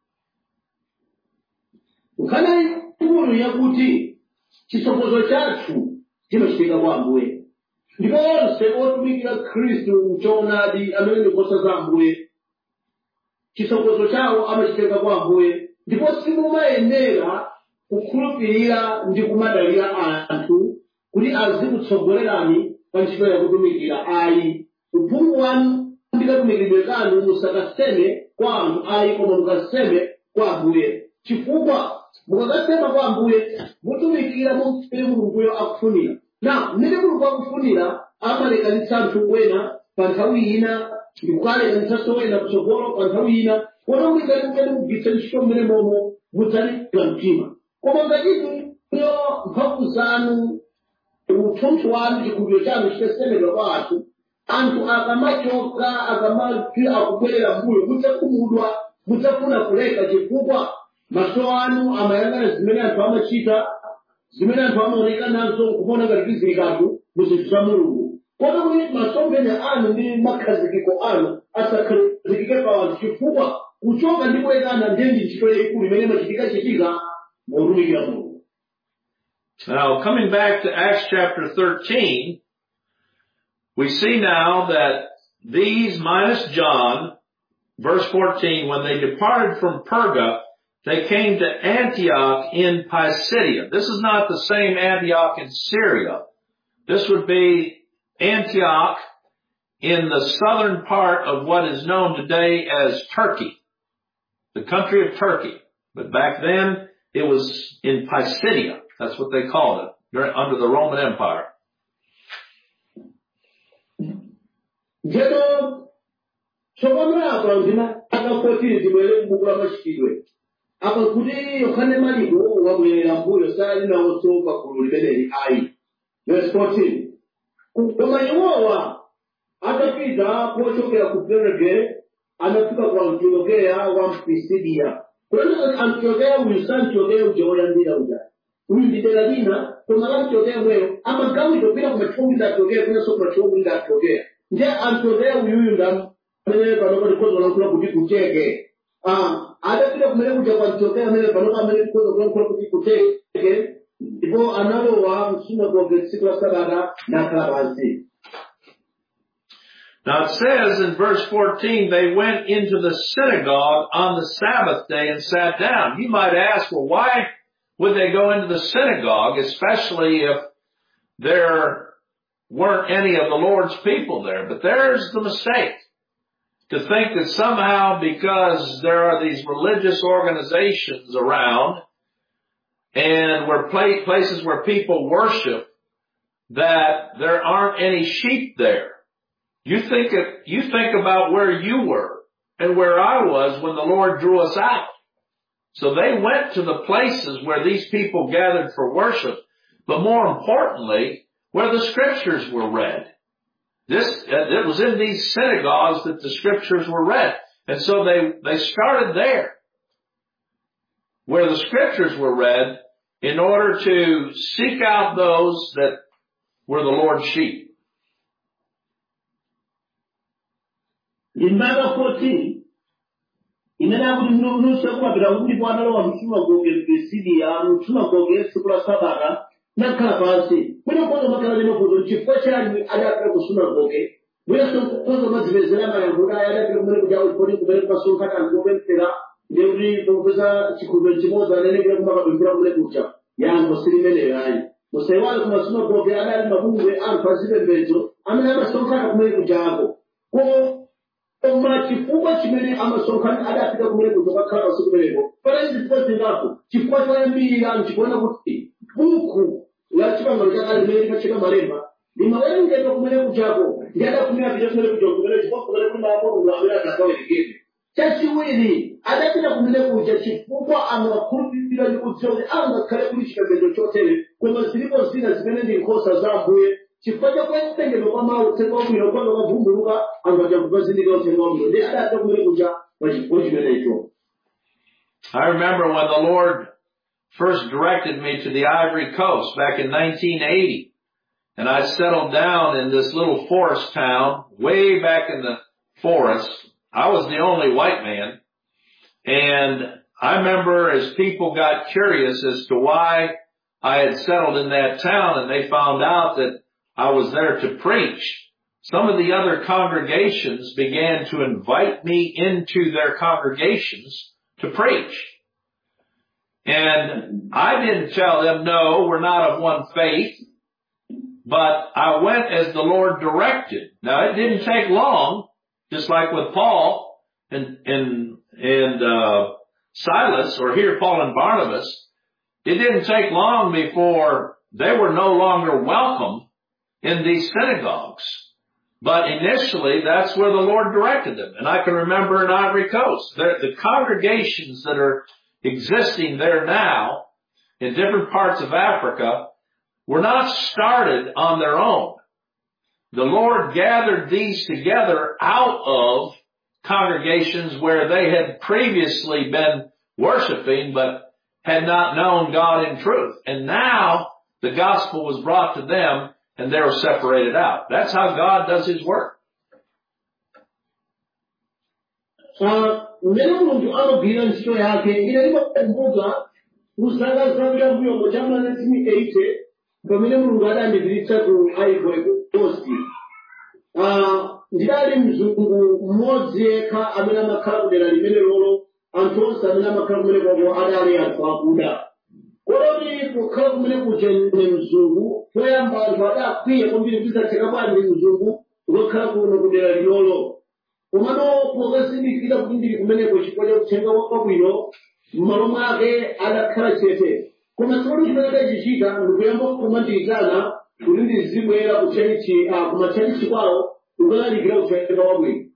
Ukana ikulu yakuti chisokozo chathu chinochitika kwa Ambuye. Ndipo onse otumikira Khristu mchoonadi amene ndikosa za Ambuye. Chisokozo chawo amachitika kwa Ambuye. Ndipo simumayenera kukhulupirira ndi kumadalira anthu kuti azikutsogolerani pa ntchito yakutumikira ayi. Uphungu wanu ndikatumikidwe kanu musakaseme kwa anthu ayi koma mukaseme kwa Ambuye. Chifukwa mukakasema kwa Ambuye mutumikira mmene Mulunguyo akufunira. Na mmene Mulungu akufunira amalekanitsa anthu wena pa nthawi ina ndikukalekanitsanso wena kutsogolo pa nthawi ina kota kuti mmene mugwiritse ntchito mmene momwe mudzalipira mtima. Koma ngati mphamvu zanu uthunthu wanu chikhulupiriro chanu chitasemedwa kwa anthu akamachoka akamapita akubwerera mbuyo mudzakhumudwa mudzafuna kuleka chifukwa maso anu amayang'ana zimene anthu amachita zimene anthu amaoneka nazo kupona ngati tizilikazo mu zinthu za Mulungu. Kota kuti masomphenya anu ndi makhazikiko anu asakhazikike pa anthu chifukwa kuchoka ndi kulekana ndiye ntchito yayikulu imene imachitika motumikira Mulungu. Now, coming back to Acts chapter 13, we see now that these minus John, verse 14, when they departed from Perga, they came to Antioch in Pisidia. This is not the same Antioch in Syria. This would be Antioch in the southern part of what is known today as Turkey, the country of Turkey. But back then, it was in Pisidia. That's what they called it, under the Roman Empire. Ndipo tsopano apa ndima akafotiri zimwere kubuku la machitidwe apa kuti Yohane Mariko wabwerera mbuyo sali nawo sopa gulu limeneli ayi. Verse 14. Koma iwowa atapita pochokera ku Perge anafika kwa Antiokeya wa Pisidia. Kuna Antiokeya uyu Antiokeya ujoyambira uja. Uyu ndidera lina koma Antiokeya mweyo amagawi topita ku machumbi za Antiokeya kuna so machumbi za Antiokeya. Nje Antiokeya uyu ndam mene panopa ndikozo lankula kuti kucheke. Adapita kumene kuja kwa Antiokeya mene panopa mene ndikozo lankula kuti kucheke. Ndipo analowa msunagoge siku la Sabata na kalabansi. Now it says in verse 14, they went into the synagogue on the Sabbath day and sat down. You might ask, well, why would they go into the synagogue, especially if there weren't any of the Lord's people there? But there's the mistake. To think that somehow because there are these religious organizations around and where places where people worship, that there aren't any sheep there. You think about where you were and where I was when the Lord drew us out. So they went to the places where these people gathered for worship, but more importantly, where the scriptures were read. It was in these synagogues that the scriptures were read. And so they started there, where the scriptures were read, in order to seek out those that were the Lord's sheep. In Bible 14, imena kuti nusekwa bila kuti bwanalowa msunagoge Pisidia msunagoge siku la Sabata nakhala pansi. Mwina kwanza makala lino kuzo chifukwa chani adapita ku sunagoge. Mwina kwanza mazipezera mayanguda adapita kumene kuja uliponi kumene kumasonkhana anthu ndeuti popeza chikhulupiriro chimodzi anenekera kumakapemphera kumene kuja yankho silimeneyo ayi. Musaiwale kumasunagoge adali mabungwe anthu azipembedzo amene amasonkhana kumene kujako. Koma chifukwa chimene amasonkhana adapita kumene kuja kakhala pansi kumeneko. Panali zifukwa zingapo. Chifukwa choyambirira nchikuona kuti buku la chipangano chakale limene limacheka malemba limawerengedwa kumene kujako ndi adafunira pita kumene kuja kumene chifukwa kumene kuli maamulungu amene adakawerengedwa. Chachiwiri adapita kumene kuja chifukwa amakhulupirira ndi kudziwa kuti angakhale kuli chipembedzo chotere koma zilipo zina zimene ndi nkhosa za Ambuye chifukwa chakuwerengedwa kwa mawu uthenga wabwino kwanga wavumbuluka angatha kupazindikira uthenga wabwino ndi adapita kumene kuja pa chifukwa chimenecho. I remember when the Lord first directed me to the Ivory Coast back in 1980. And I settled down in this little forest town way back in the forest. I was the only white man. And I remember as people got curious as to why I had settled in that town and they found out that I was there to preach, some of the other congregations began to invite me into their congregations to preach. And I didn't tell them, no, we're not of one faith, but I went as the Lord directed. Now, it didn't take long, just like with Paul and Silas, or here Paul and Barnabas. It didn't take long before they were no longer welcome in these synagogues. But initially, that's where the Lord directed them. And I can remember in Ivory Coast, the congregations that are existing there now in different parts of Africa were not started on their own. The Lord gathered these together out of congregations where they had previously been worshiping but had not known God in truth. And now the gospel was brought to them and they were separated out. That's how God does His work. Mmene mulungu amagwira ntchito yake inalimbakumbuka kusaka zabira mbuyo chama 1980 pamene mulungu adandiviritsa ku Ivory Coast. Ndidali mzungu mmodzi yekha amene amakhala kudera limene lolo anthu onse amene amakhala kumene kwako adali anthu akuda. Kodi kukhala kumene kuja ne mzungu poyamba anthu adakwiya kwambiri kuzatheka bwanji mzungu ukakhala kuno kudera lilolo. Komano pokazindikira kuti ndili kumeneko chifukwa cha uthenga wabwino m'malo mwake adakhala chete. Koma tsopano chimene adachichita ndikuyamba kumandikizana kuti ndizibwera kumatchalichi kwawo ukalalikira uthenga wabwino.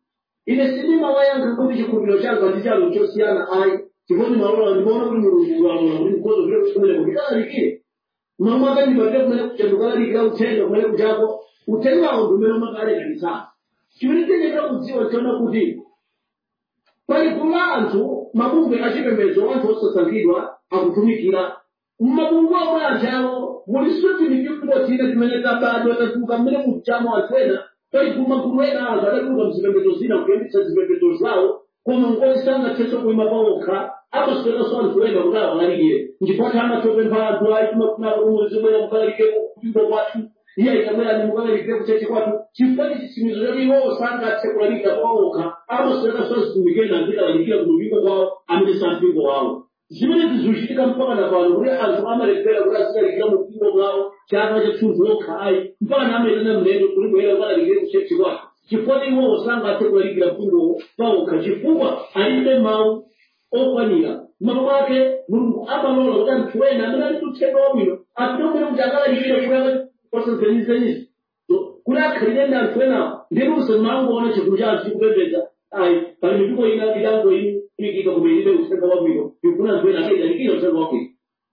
ine sindimawayankha kuti chikhulupiriro changa ndi chanu chosiyana ayi chifukwa ndimaona kuti mulungu walamula kuti mkozo vile kusomeleko ndikalalikire mamwe akandibatire kumene kuchandukalalikira uthenga kumene kuchako uthengawo ndumene umakalekalitsa chimene tinyenera kudziwa tiona kuti pali gulu la anthu mabungwe achipembedzo anthu osasankhidwa akutumikira mmabungwe omwe anthawo muliso timipingo tina timene tabadwa tatuka mmene mutchamo athena pali magulu ena anthu adatuka mzipembedzo zina kuyambitsa zipembedzo zawo koma nkoti sangathenso kuima pawokha amasweraso anthu ena kuti awalalikire ndipatha amatopempha anthu ayi timafunaka umwezi mwena mukalalikire kupingo kwathu iye ikamwera ni mukalalikire kucheche kwathu chifukwa chitsimizo choti iwowo sangathe kulalikira pawokha amasweraso azitumikena ndikalalikira kumupingo kwawo amene sampingo wawo zimene zizuchitika mpaka na pano kuti anthu amalephera kuti azikalikira mupingo mwawo chaka chathunthu lokha ayi mpaka ametana mlendo kuti bwera ukalalikire kucheche kwathu chifukwa iwowo sangathe kulalikira mpingowo pawokha chifukwa alibe mawu okwanira mawu ake mulungu amalola kuti anthu ena amene ali kuthenga wabwino apite kuti akalalikire kuti pasanzenizenizi kuti akhalire ndi anthu enawo ndiluso mangoona chigulu cha anthu chikupembedza ayi pali mipingo ina idango inu ikika kumene uthenga wabwino ifuna anthu ena akalalikire uthenga wabwino.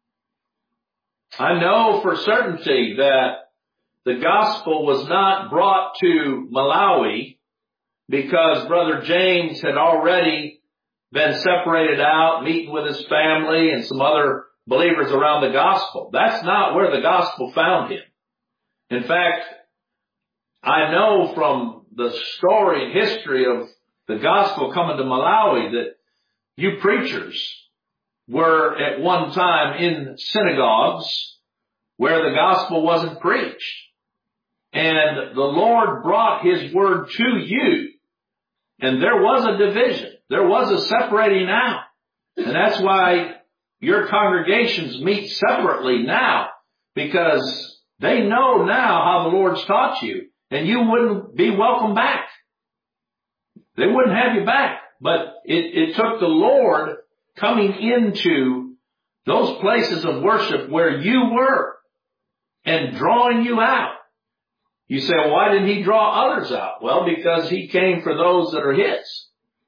I know for certainty that the gospel was not brought to Malawi because Brother James had already been separated out, meeting with his family and some other believers around the gospel. That's not where the gospel found him. In fact, I know from the story and history of the gospel coming to Malawi that you preachers were at one time in synagogues where the gospel wasn't preached. And the Lord brought His word to you. And there was a division. There was a separating out. And that's why your congregations meet separately now, because they know now how the Lord's taught you, and you wouldn't be welcome back. They wouldn't have you back. But it took the Lord coming into those places of worship where you were and drawing you out. You say, well, why didn't He draw others out? Well, because He came for those that are His.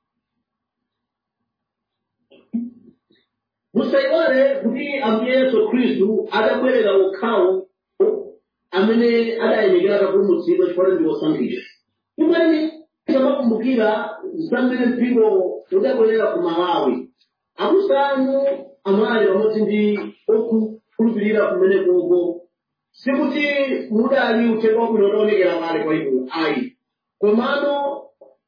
Musaiwale kuti Ambuye Yesu Khristu adabwerera okhawo amene adayimikira kapulumutsidwa chifukwa ndi osankhidwa. Imene samakumbukira zamene mpingo udabwerera ku Malawi. Akusanu amali pamodzi ndi okhulupirira kumene kuko. Sikuti mudali uthenga wabwino unaonekera kale kwa iwo ayi. Komano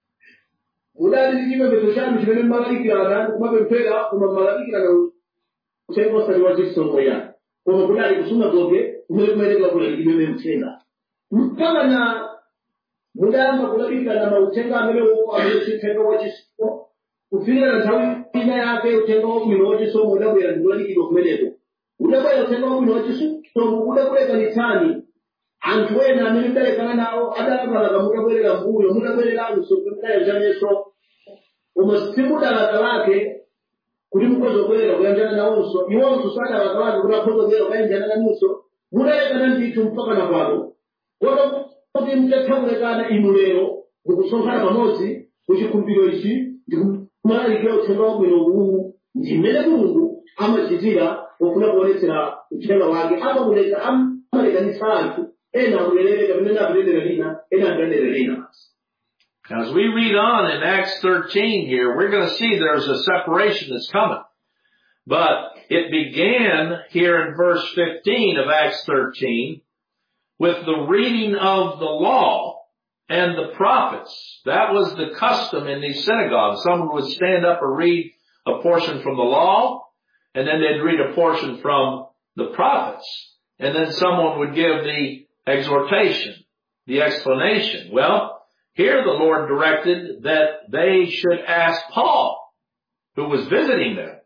mudali ndi chipembedzo chanu chimene mmalalikirana kumapemphera koma mmalalikirana uthenga osati wa chisongo ya. Koma kudali kusunagoge kumene kumayenera kulalikidwa uthenga. Mpaka na mudayamba kulalikirana mauthenga amene uthenga wa chisongo kufikira na nthawi ina yake uthenga wabwino wa chisongo udabwera ndi kulalikidwa kumeneko. Udabwera uthenga wabwino wa chisongo udakulekalitani anthu ena amene mudalekana nawo adalakalaka mudabwerera mbuyo mudabwereranso kudayanjaneso koma simudalakalake kuti mukhoza kubwerera kuyanjana nawonso iwonso sadalakalake kuti akhoza kubwerera kuyanjana nanunso mudalekana ndithu mpaka na pano koma kuti mutatha kulekana inu lero mukusonkhana pamodzi kuchikhulupiriro ichi ndikumalalikira uthenga wabwino uwu ndi mmene Mulungu amachitira ofuna kuonetsera uthenga wake amakuleka amalekanitsa anthu ena akuleleka pamene akulelera lina ena akulelera lina. As we read on in Acts 13 here, we're going to see there's a separation that's coming. But it began here in verse 15 of Acts 13 with the reading of the law and the prophets. That was the custom in these synagogues. Someone would stand up and read a portion from the law, and then they'd read a portion from the prophets. And then someone would give the exhortation, the explanation. Well, here the Lord directed that they should ask Paul, who was visiting them,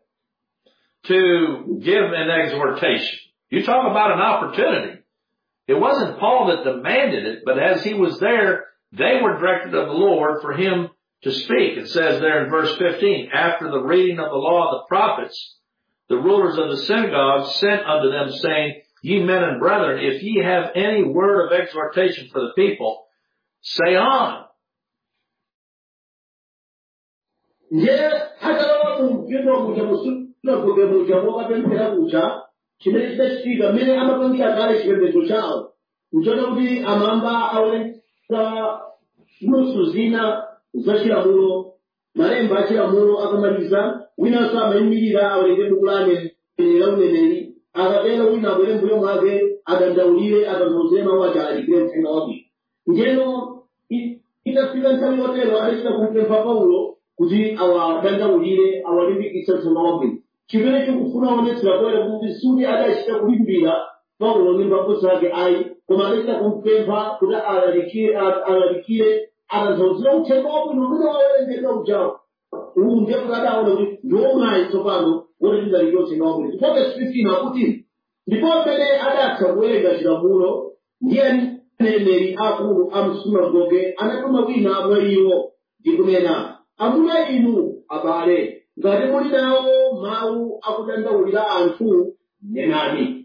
to give an exhortation. You talk about an opportunity. It wasn't Paul that demanded it, but as he was there, they were directed of the Lord for him to speak. It says there in verse 15, after the reading of the law of the prophets, the rulers of the synagogue sent unto them, saying, Ye men and brethren, if ye have any word of exhortation for the people, say on. nje atalowa mumpingo muja musulagoge muja mokapemphera kuja chimene chidachitika mmene amapangira kale chipembedzo chawo nchona kuti amamba awerenga nusu zina zachilamulo malemba achilamulo akamaliza winanso amayimirira awerenge buku la uneneri akatero wina abwere mbuyo mwake adandaulire atanthauzire mawu aja alalikire uthenga wabwino njeno itafika nthawi yotero adachita kumpempha Paulo kuti awadandaulire awalimbikitse uthenga wabwino chimene chikufuna onetsera poyera kuti suti adachita kulimbira Paulo ndi mbambo zake ayi koma adachita kumpempha kuti alalikire atanthauzire uthenga wabwino umene wawerengedwa ujawo uwu ndiye kuti adaona kuti ndiwomwayi tsopano woti tilalikire uthenga wabwino ndipo verse 15 akuti ndipo pamene adatha kuwerenga chilamulo ndiye aneneri akulu a msunagoge anatuma wina mwa iwo ndi kunena amuna inu abale ngati muli nawo mawu akudandaulira anthu nenani.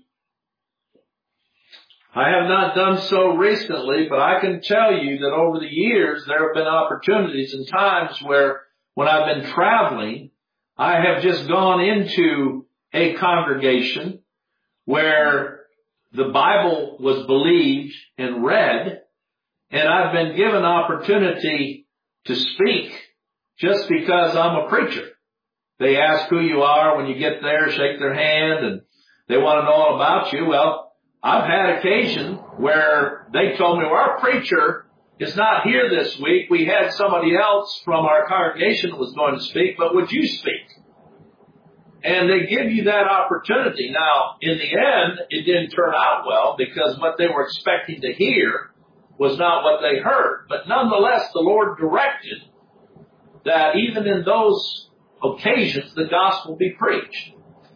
I have not done so recently, but I can tell you that over the years there have been opportunities and times where when I've been traveling, I have just gone into a congregation where the Bible was believed and read, and I've been given opportunity to speak just because I'm a preacher. They ask who you are when you get there, shake their hand, and they want to know all about you. Well, I've had occasion where they told me, well, our preacher is not here this week. We had somebody else from our congregation that was going to speak, but would you speak? And they give you that opportunity. Now, in the end, it didn't turn out well because what they were expecting to hear was not what they heard. But nonetheless, the Lord directed that even in those occasions, the gospel be preached.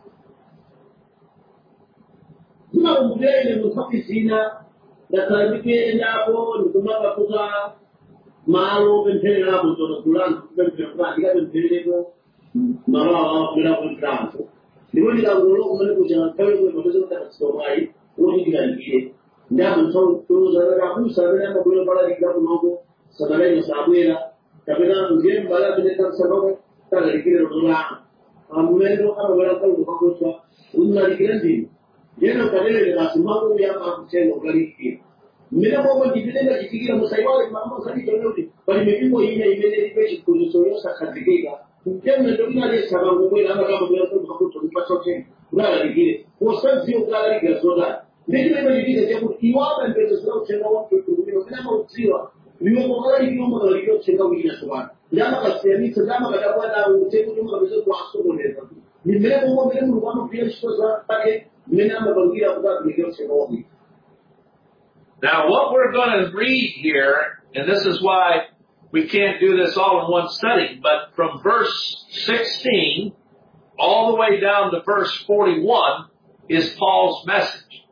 Malawa kwenda kumtranso ndipo ndikangolo kumene kuja nthawi yomwe mapeza kutakasitomwayi wotikilalikire ndamo nthawiuzarerakusa amene amabwera palalikira kunoko samalenya sabwera kapena ndiye mbala amene takusamako talalikire lololanga amulendo amabwera kaulo kakoswa unalalikira ndini ndiyena ukaterere basi mangu yamba kutenga kulalikira mmene momwe ndipitenga chitikira musaiwale mamosalitonera kuti pali mipingo ine imene ilipe chiphunzitso yosakhazikika Mtemme ndomina lesa bangu mwena ama kama mwena kwa kuto mpasote ukalalikire kusanzio ukalalikira zoda ndikile mwelekile jabu iwapa mpezo sura uchenga watu kumino kana mauziwa niwe ukalalikira mwalalikira uchenga wina sobana ndama kasiyanisa ndama kadabwana utengu nyuma kabezo kwa asomoneza ni mbele kwa mbele mwano pia shikoza pake mwena ama bangira ukalalikira uchenga wina. Now what we're going to read here, and this is why we can't do this all in one study, but from verse 16 all the way down to verse 41 is Paul's message.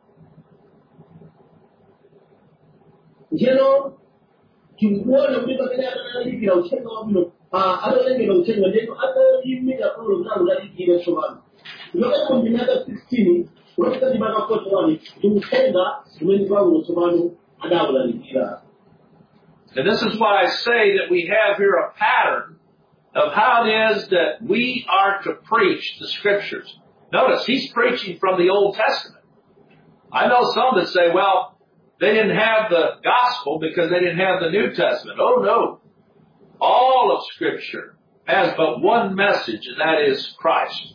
Njeno, kimkuona mlipa kena analikira uchenga wabino, analengela uchenga njeno, analimika kuru na unalikira shomani. Nyoka kumbinaka 16, unafika jibaka kwa shomani, kimkuenda, umenifamu uchomani, adaulalikira. And this is why I say that we have here a pattern of how it is that we are to preach the Scriptures. Notice, he's preaching from the Old Testament. I know some that say, well, they didn't have the Gospel because they didn't have the New Testament. Oh, no. All of Scripture has but one message, and that is Christ.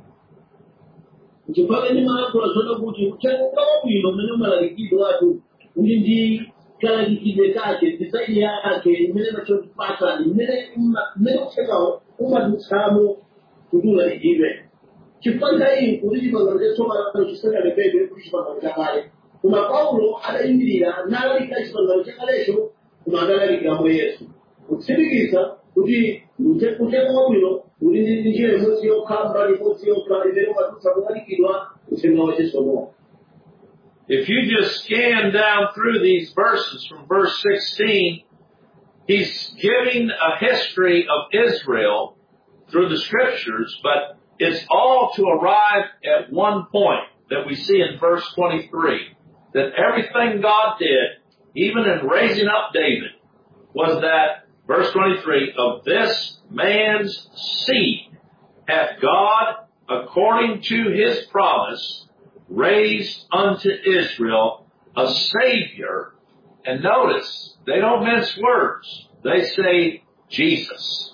Kalikile kake design yake imene chotipata imene uchekao umadutamo kudula lijibe chifanya hii kulipanga soma chisanga lebebe kulipanga kale kuma Paulo adaindirira nalika chipanga chakalesho kumagalalika mu Yesu kutsibikisa kuti uteko wabwino uli njira imodzi yokhamba imodzi yokhala imene watutsa kulalikidwa uthenga wa chisomo. If you just scan down through these verses from verse 16, he's giving a history of Israel through the Scriptures, but it's all to arrive at one point that we see in verse 23, that everything God did, even in raising up David, was that verse 23, of this man's seed hath God, according to his promise, raised unto Israel a Savior. And notice, they don't mince words. They say Jesus.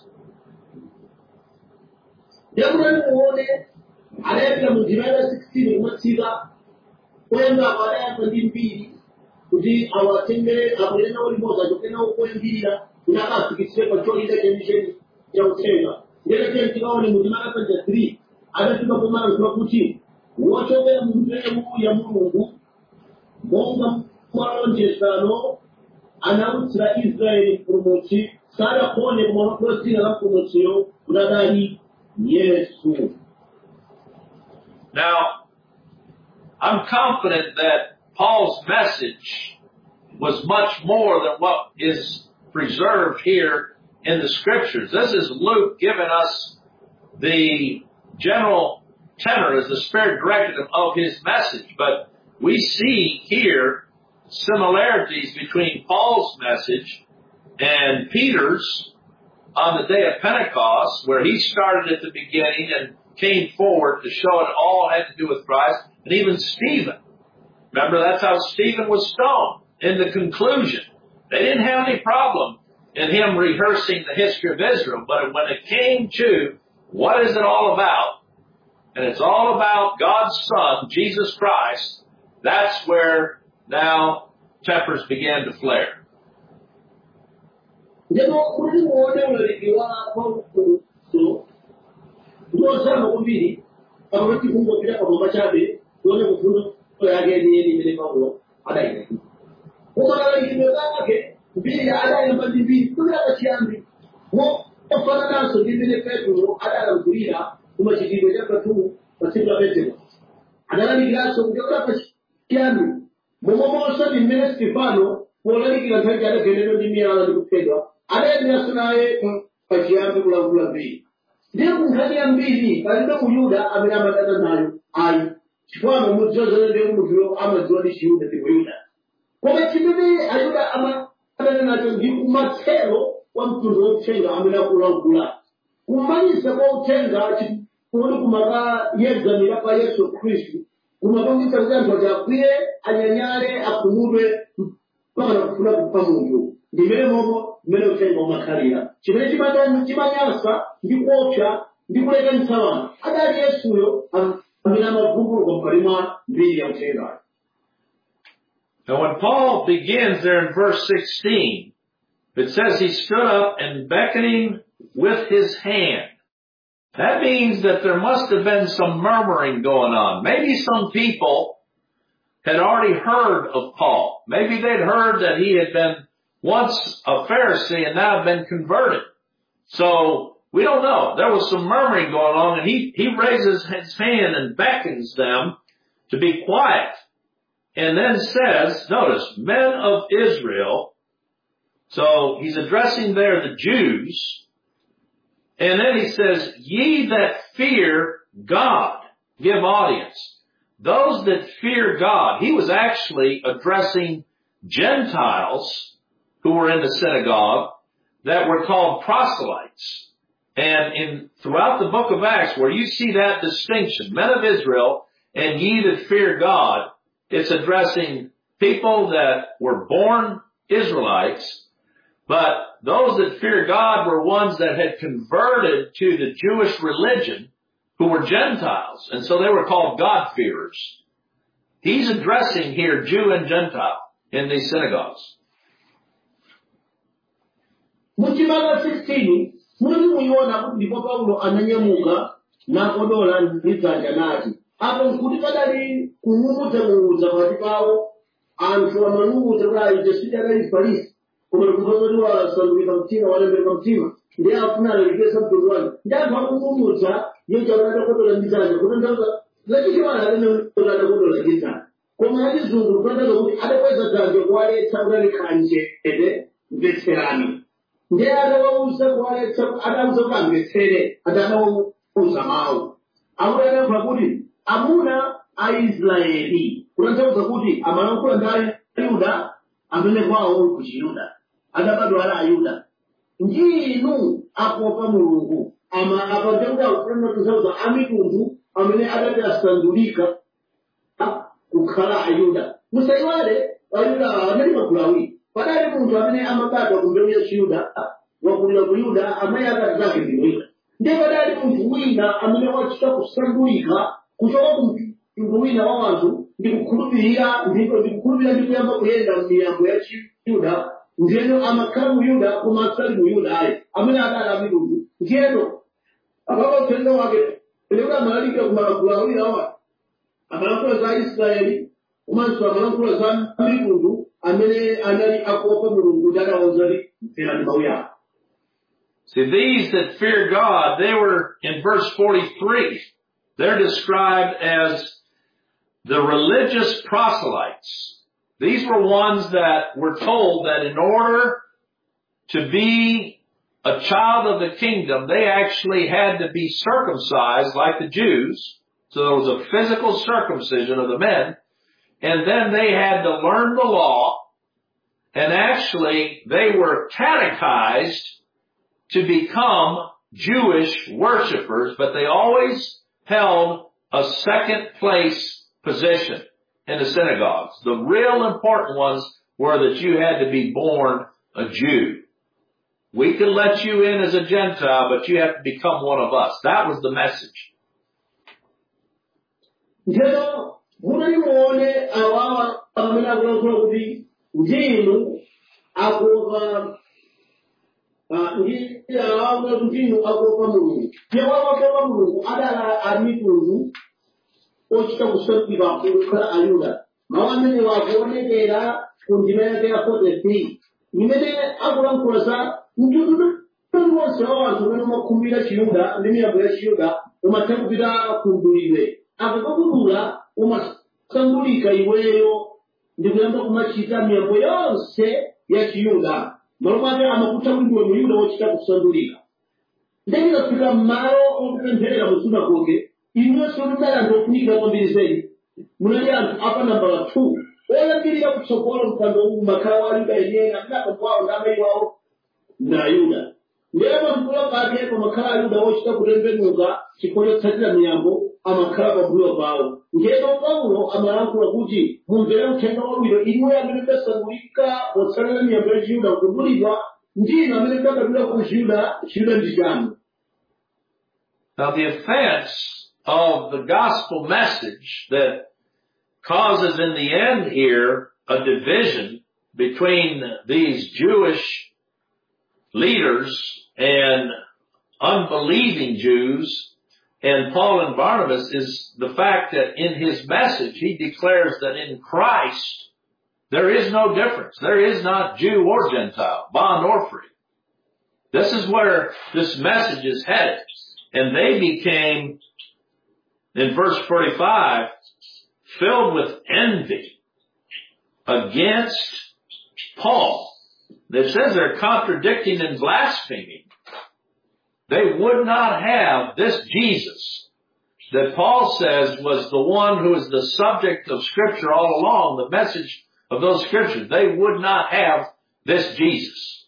Aleta mu Jeremiah 16 kumasiba kwenda baada ndi mbili kuti awatengere abulena oli moza jokena okwembira ngakasikise kwa cholinga chemishen ya uthenga ndele kentikawo ni mu Jeremiah 23 adatuka kumana kuti wochokera mu mbewu ya Mulungu monga mwalonjesano anawutsira Israeli promotsi sada kone kumana prosina la promotsiyo unadani Yesu. Now, I'm confident that Paul's message was much more than what is preserved here in the Scriptures. This is Luke giving us the general tenor as the Spirit directed of his message. But we see here similarities between Paul's message and Peter's on the day of Pentecost, where he started at the beginning and came forward to show it all had to do with Christ, and even Stephen. Remember, that's how Stephen was stoned in the conclusion. They didn't have any problem in him rehearsing the history of Israel, but when it came to what is it all about, and it's all about God's Son, Jesus Christ, that's where now tempers began to flare. Ndosema kumbiri akamati kungo bila kwa chabe tuone kufundo yake ni Paulo adaile kwa yake mbili adaile mbili kuna kachiambi mo ofana naso ndivile Petro adala kulia kuma chidiwe chapa tu pasipo Petro adala ni gaso ngora kachiambi momo sasa ni Stefano wala kila tayari ada kelele ndimi ala kupendwa adaile nasonaye kachiambi kula mbili ndio kuhania mbili kaenda kuyuda amenamatana nayo ai chifano muzozo ndio muvyo ama zoni shiuda tibuyuda kwa chimene ayuda ama kana nacho ndikumathelo wa mtundu wothenga amene akula kumanyisa kwa uthenga chifuna kumaka yedzamira pa Yesu Kristu kumapangisa kuti anthu akwiye anyanyale akumudwe mpaka kufuna kupa Mulungu ndimene momo mmene uthenga umakhalira chimene chimanyasa ndikuopsa ndikuleka mtsawana adali Yesuyo amene amavumbuluka mkati mwa mbiri ya uthenga. Now when Paul begins there in verse 16, it says he stood up and beckoning with his hand. That means that there must have been some murmuring going on. Maybe some people had already heard of Paul. Maybe they'd heard that he had been once a Pharisee and now had been converted. So we don't know. There was some murmuring going on, and he raises his hand and beckons them to be quiet. And then says, notice, men of Israel. So he's addressing there the Jews. And then he says, ye that fear God. Give audience. Those that fear God. He was actually addressing Gentiles who were in the synagogue that were called proselytes. And throughout the book of Acts, where you see that distinction, men of Israel and ye that fear God, it's addressing people that were born Israelites, but those that fear God were ones that had converted to the Jewish religion who were Gentiles. And so they were called God-fearers. He's addressing here Jew and Gentile in these synagogues. Muchimanga 16, muli muiona kuti ndipo Paulo ananyamuka nakodola ndidzanja nati. Apo nkuti padali kumumuza pakati pawo anthu amaluza kuti ayi Jesuita adali Farisi. Koma kupazoti wasandulika mtima walembeka mtima. Ndiye afuna alikesa mtundu wake. Ndiye anthu akumumuza yeja wadadakodola ndidzanja. Kuti ndaza lakini wala adakodola ndidzanja. Koma hadi zungu kwenda kuti adakweza dzanja kuwaletsa kuti kanje mvetserani. Ndiye adawauza kuwaletsa adauza kuti amvetsere adawauza mawu. Akudanena kuti amuna aIsraeli. Kutanthauza kuti amalankhula ndi Ayuda amene kwawo ku Chiyuda. Adabadwa ala Ayuda. ndinu akuopa mulungu apatekuda kufuna kusauza amitundu amene adati asandulika kukhala ayuda musayiwale ayuda anali magulu awiri padali munthu amene amabadwa ku mbewu ya chiyuda wakulira ku yuda amayi akati zake ndimwina ndiye padali munthu wina amene wachita kusandulika kuchoka ku mtundu wina wa wanthu ndikukhulupirira ndikuyamba kuyenda m'miyambo ya chiyuda ndiyeno amakhala mu yuda koma asali mu yuda ayi amene adali amitundu ndiyeno apapo uthenga wake lekuti amalalika ku magulu awiri awa amalankhula za Israeli komanso amalankhula za mitundu amene anali akuopa mulungu ndi adawazali mferani mawu yawo. See, these that fear God, they were, in verse 43, they're described as the religious proselytes. These were ones that were told that in order to be a child of the kingdom, they actually had to be circumcised like the Jews. So there was a physical circumcision of the men. And then they had to learn the law. And actually, they were catechized to become Jewish worshipers, but they always held a second place position in the synagogues. The real important ones were that you had to be born a Jew. We can let you in as a Gentile, but you have to become one of us. That was the message. Ndiyeno munayimuone awawa amene akulankhula kuti ndinu akuopa ndinu akuopa mulungu. Iwo akuopa mulungu adala amitundu ochita kusandulika kukhala ayuda. Mawu amene wakuonekera ku ndima yake ya 43 imene akulankhula za mtundu wonse wa wanthu amene umakhumbira chiyuda ndi miyambo ya chiyuda umatha kupita kundulidwe. Akakabudula umasandulika iweyo ndikuyamba kumachita miyambo yonse ya chiyuda malo mwake amakuta windiwe muyuda wochita kusandulika. Ndikafika mmalo okupempherera mu sunagoge inonso mudali anthu ofunikira kwambiri zedi munali anthu apa nambala 2 oyambirira kutsogolo mpando makhala wa ayuda yenyewe amene akabwawo ndi amayi wawo na ayuda. Ndiyema mkulu pake pamakhala ayuda wochita kutembenuka chifukwa chotsatira miyambo amakhala pambuyo pawo. Ngeno Paulo amalankhula kuti mumvere uthenga wabwino inuyo amene mwasandulika potsatira miyambo ya chiyuda kugulidwa ndinu amene mwakadula ku chiyuda ndi chanu. Now the offense of the gospel message that causes in the end here a division between these Jewish leaders and unbelieving Jews and Paul and Barnabas is the fact that in his message he declares that in Christ there is no difference. There is not Jew or Gentile, bond or free. This is where this message is headed. And they became, in verse 45, filled with envy against Paul. It says they're contradicting and blaspheming. They would not have this Jesus that Paul says was the one who is the subject of Scripture all along, the message of those Scriptures. They would not have this Jesus.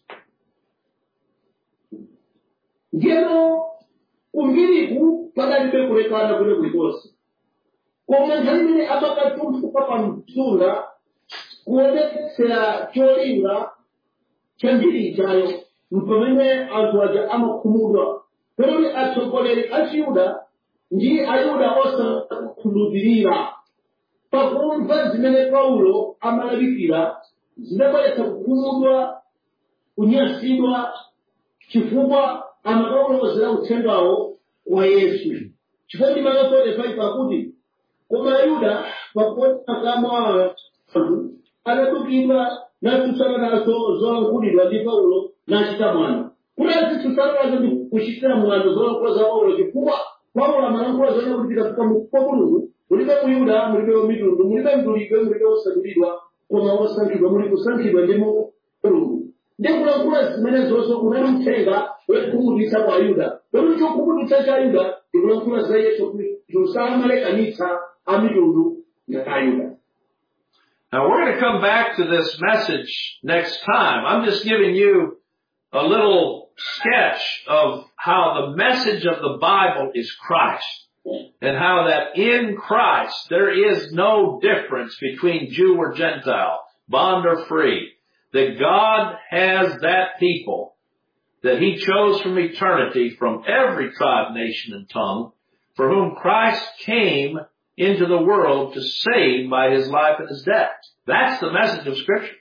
Ungiriku padalibe kulekana kule kulikosi. Koma nthawi amakatumfuka pa msula kuonetsera cholinga cha njiri chayo mpamene anthu aja amakhumudwa. Pamene atsogoleri a Chiyuda ndi Ayuda osakhulupirira pakumva zimene Paulo amalalikira zidabweretsa kukhumudwa, kunyansidwa chifukwa amakawulozera uthengawo wa Yesu. Chifukwa ndi maka 45 pakuti koma Ayuda pakuona kama anatukidwa natsutsana nazo zolankhulidwa ndi Paulo nachita mwano. Kuti azitsutsana nazo ndi kuchitira mwano zolankhula za Paulo chifukwa Paulo amalankhula zone kuti tikafika kwa Mulungu mulibe Muyuda, mulibe wamitundu, mulibe mdulidwe, mulibe wosadulidwa, koma wosankhidwa muli kusankhidwa ndi Mulungu. Ndikulankhula zimene zonse kunali uthenga wokhumudwitsa kwa Ayuda. Pamene chokhumudwitsa cha Ayuda ndikulankhula za Yesu Khristu samalekanitsa amitundu ya Ayuda. Now we're going to come back to this message next time. I'm just giving you a little sketch of how the message of the Bible is Christ, and how that in Christ there is no difference between Jew or Gentile, bond or free, that God has that people that He chose from eternity, from every tribe, nation, and tongue, for whom Christ came into the world to save by His life and His death. That's the message of Scripture.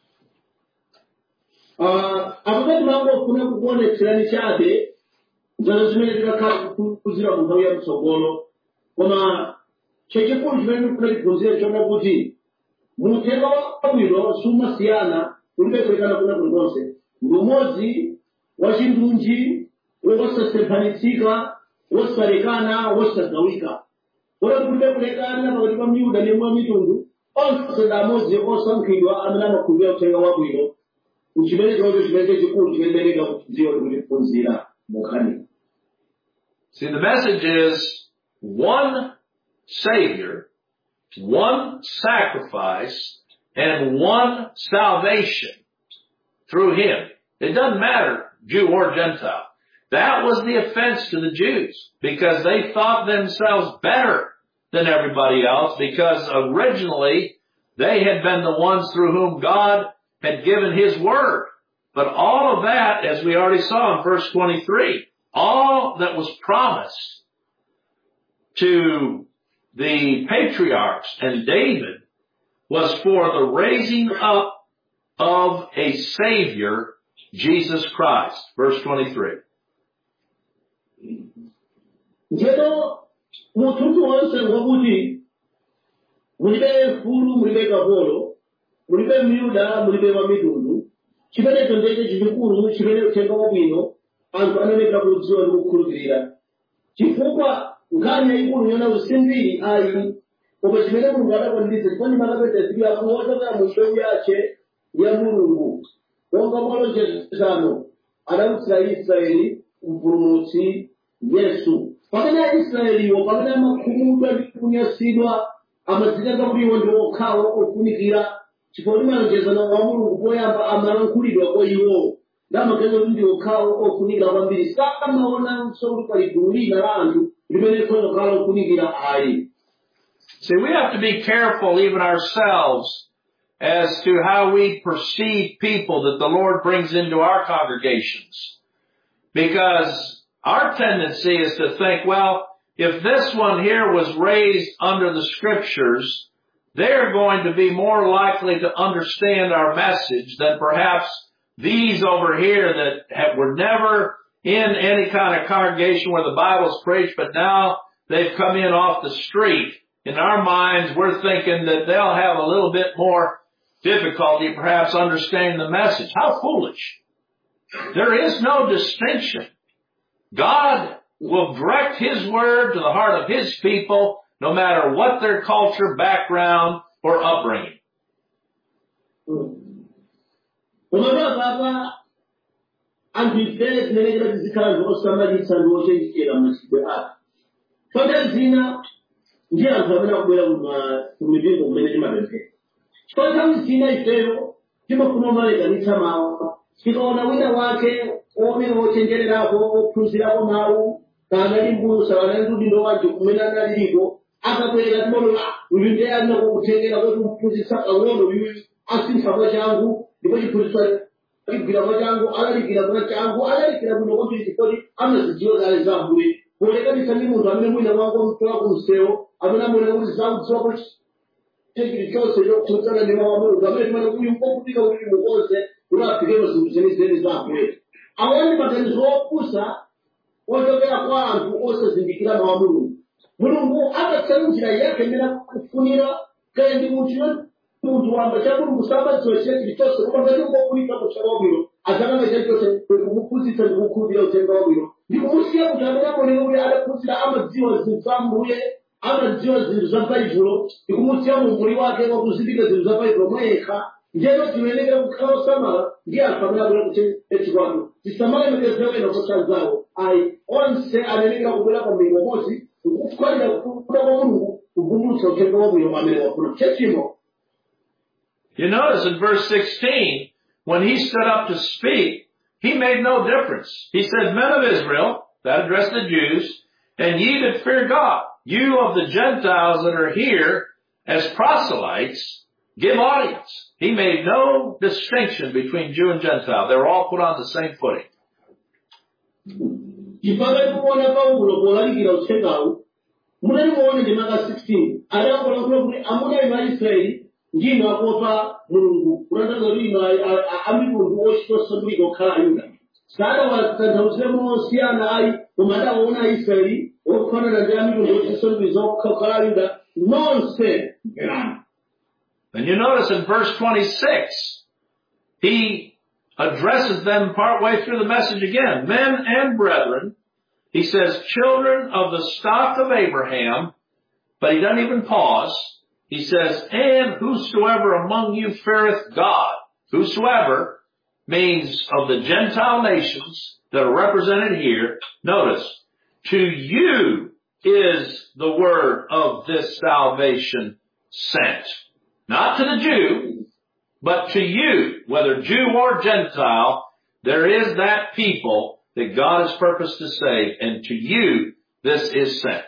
Akukati mambo kuna kuonetserani chabe zano zimene tikakhala kuzira mu nthawi ya mtsogolo koma chachikulu chimene tikufuna tiphunzire chona kuti muthenga wabwino sumasiyana ulipeperekana kuna kulikonse ndi umodzi wachindunji wosasemphanitsika wosalekana wosagawika kodi kulipeperekana pakati pa myuda ndi mwa mitundu onse ndi amodzi osankhidwa amene amakhulupirira uthenga wabwino. See, the message is one Savior, one sacrifice, and one salvation through Him. It doesn't matter, Jew or Gentile. That was the offense to the Jews, because they thought themselves better than everybody else, because originally they had been the ones through whom God had given His word. But all of that, as we already saw in verse 23, all that was promised to the patriarchs and David was for the raising up of a Savior, Jesus Christ. Verse 23. Njeno mutundu wonse wakuti mulibe mfulu mulibe kapolo mulibe myuda mulibe wa mitundu chimene tondeke chikulu chimene uthenga wabwino anthu anenekera kudziwa ndi kukhulupirira chifukwa nkhani yayikulu yona usimbiri ali koma chimene mulungu adakwaniritsa ndipo ndimakapeta zili akuwotokera mu show yace ya mulungu wonga mwalonjezano adautsira Israeli mpulumutsi Yesu pamene Aisraeliwo pamene amakhumudwa ndi kunyasidwa amazitenga kuti iwo ndi okhawo ofunikira chifukwa malonjezano wa mulungu poyamba amalankhulidwa kwa iwo ndamaganiza kuti ndi okhawo ofunikira kwambiri samaonanso kuti pali gulu lina la anthu limene okhala ofunikira ayi. See, we have to be careful even ourselves as to how we perceive people that the Lord brings into our congregations. Because our tendency is to think, well, if this one here was raised under the Scriptures, they're going to be more likely to understand our message than perhaps these over here that were never in any kind of congregation where the Bible's preached, but now they've come in off the street. In our minds, we're thinking that they'll have a little bit more difficulty perhaps understanding the message. How foolish. There is no distinction. God will direct His word to the heart of His people no matter what their culture, background, or upbringing. Ndiye anthu amene akubwera kumipingo kumene timapemphera. Chifukwa nthawi zina ifeyo timafuna umalekanitsa mawu. Tikaona wina wake omene wochenjererapo ophunzirapo mawu kana ali mbusa kana ali udindo wake kumene analiliko akabwera timono uyu ndiye alina kutengera kuti mphunzitsa kawono uyu asintha kwa changu ndipo chiphunzitsa aligwira kwa changu alalikira kwa changu alalikira kuno kuti chifukwa amazidziwa kale za Ambuye. Kulekanitsa ndi munthu amene mwina wako mtola kumsewu amene amene kuti zakudziwa kuti chinthu chonse chokutsana ndi mawu a Mulungu amene timene uyu nkokufika kuti mukonse kuti afikemo zinthu zenizeni za Ambuye. Awo ndi maganizo opusa ochokera kwa anthu osazindikira mawu a Mulungu. Mulungu akatsala njira yake imene akufunira kaya ndi munthu wamba cha Mulungu samadziwa chinthu chonse koma ngati ngokunika kuthenga wabwino adzakana chonse kumuphunzitsa ndi kukhulupirira uthenga wabwino. Ndikumusiya kuti amene amoneka kuti adaphunzira amadziwa zinthu za Ambuye amadziwa zinthu za Baibulo ndikumusiya mumbuli wake wakuzindikira zinthu za Baibulo mwekha njeno timenekera kukhala osamala ndi anthu amene abwera kuchechikwato tisamale mekeza wena kotsanzawo ayi onse anenekera kubwera pa mbiri umodzi kukufanira kuda kwa Mulungu kuvumbulutsa uthenga wabwino amene wafuna chechimo. You notice in verse 16, when he stood up to speak, He made no difference. He said, men of Israel, that addressed the Jews, and ye that fear God, you of the Gentiles that are here as proselytes, give audience. He made no distinction between Jew and Gentile. They were all put on the same footing. Chifukwa tikuona Paulo polalikira uthengawu, munali muone ndi maka 16 adalankhula kuti amuna inu Aisraeli ndinu akopa Mulungu kutanthauza kuti inu amitundu ochitosandulika okhala Ayuda. Sadawatanthauzire mosiyana ayi koma adawaona Aisraeli okufanana ndi amitundu ochitosandulika okhala Ayuda nonse mverani. And you notice in verse 26, he addresses them partway through the message again. Men and brethren, he says, children of the stock of Abraham, but he doesn't even pause. He says, and whosoever among you feareth God. Whosoever means of the Gentile nations that are represented here. Notice, to you is the word of this salvation sent. Not to the Jew, but to you, whether Jew or Gentile, there is that people that God has purposed to save, and to you this is sent.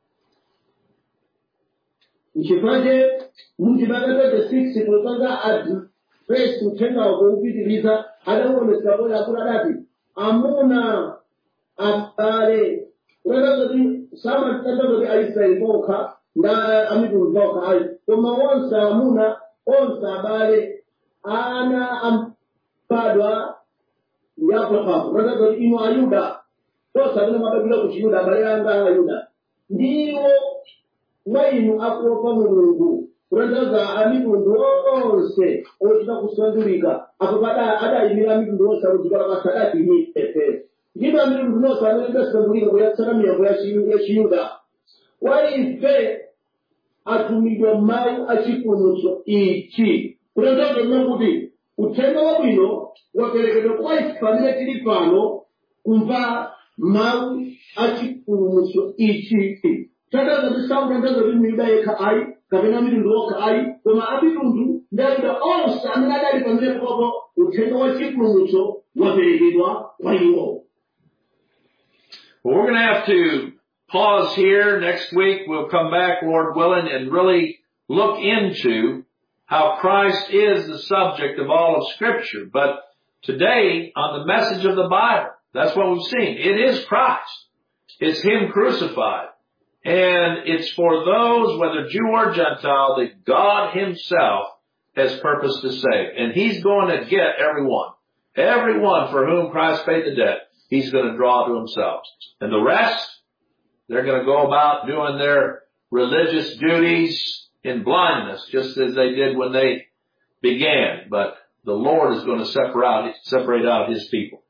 Nchifukwa mundimaka 26 kulipanga address uthenga wakuupitiriza adaonesa pole akula adati amuna abale kutanthauza kuti samatanthauza kuti Aisraeli bokha nda amitundu bokha ayi koma onse amuna onse abale ana ambadwa ya Abrahamu kutanthauza kuti inu Ayuda onse amene mwabadwira ku Chiyuda abale anga Ayuda ndiwo mwa inu akuopa Mulungu kutanthauza amitundu onse ochita kusandulika apo adayimira amitundu onse akuchikola masadati ni efe ndipo amitundu onse amene adasandulika kuyatsata miyambo ya Chiyuda wa ife atumidwa mawu achipulumutso ichi kutanthauza kuti uthenga wabwino waperekedwa kwa ife pamene tili pano kumva mawu achipulumutso ichi. Tanthauza kuti sakutanthauza kuti Myuda yekha ayi kapena mitundu yokha ayi koma amitundu ndi Ayuda onse amene adali pamene popo uthenga wa chipulumutso waperekedwa kwa iwo. Well, we're going to have to pause here. Next week we'll come back, Lord willing, and really look into how Christ is the subject of all of Scripture. But today, on the message of the Bible, that's what we've seen. It is Christ. It's Him crucified. And it's for those, whether Jew or Gentile, that God Himself has purposed to save. And He's going to get everyone. Everyone for whom Christ paid the debt, He's going to draw to Himself. And the rest, they're going to go about doing their religious duties in blindness, just as they did when they began. But the Lord is going to separate out His people.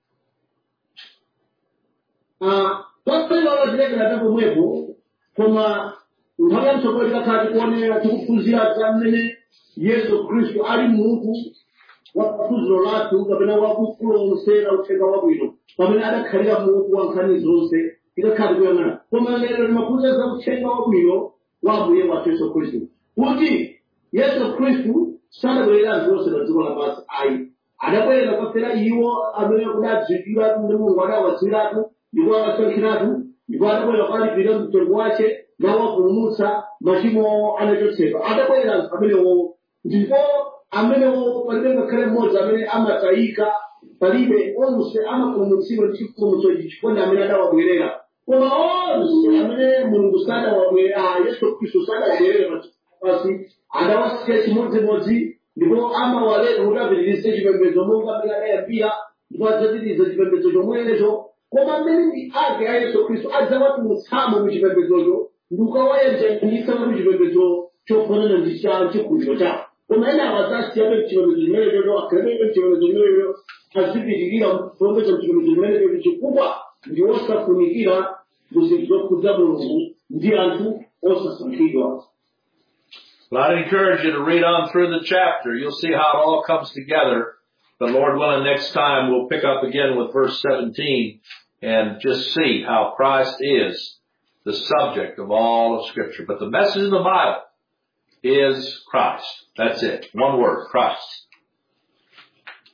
Koma nthawi mtsogolo tikakhala tikuonera tikuphunzira za mmene Yesu Khristu ali Mulungu wa phunziro lathu kapena wakukulonsera uthenga wabwino pamene adakhalira Mulungu wa nkhani zonse tikakhala tikuyang'ana. Koma lero timaphunzira za uthenga wabwino wa Ambuye wathu Yesu Khristu kuti Yesu Khristu sadabwerera zonse pa dziko lapansi ayi adabwerera kufera iwo amene kudadziwiratu ndi Mulungu adawadziwiratu ndipo awasankhiratu ndipo adabwera kwalipira mtengo wace nawapulumutsa machimo anachotsedwa adabwera amenewo ndipo amenewo palibe ngakhale mmodzi amene amatayika palibe onse amapulumutsidwa ndi chipulumutso ichi chifukwa amene adawabwerera koma onse amene Mulungu sadawabwerera Yesu Khristu sadawabwerera pasi adawasiya chimodzimodzi ndipo amawaleta kuti apitirize chipembedzo monga amene adayambira ndipo adzapitiriza chipembedzo chomwecho. Koma mmene ndi ake a Yesu Khristu adzawatulutsamo mu chipembedzocho ndi kukawayanjanisa mu chipembedzo chofanana ndi chikhulupiriro chawo. Koma ena adzasiyabe chipembedzo chimenecho akhalabe chipembedzo chimenecho azipitirira kupembedza chipembedzo chimenecho chifukwa ndi osafunikira mu zinthu zokhudza Mulungu ndi anthu osasankhidwa. Well, I'd encourage you to read on through the chapter. You'll see how it all comes together. But Lord willing, next time we'll pick up again with verse 17 and just see how Christ is the subject of all of Scripture. But the message of the Bible is Christ. That's it. One word, Christ.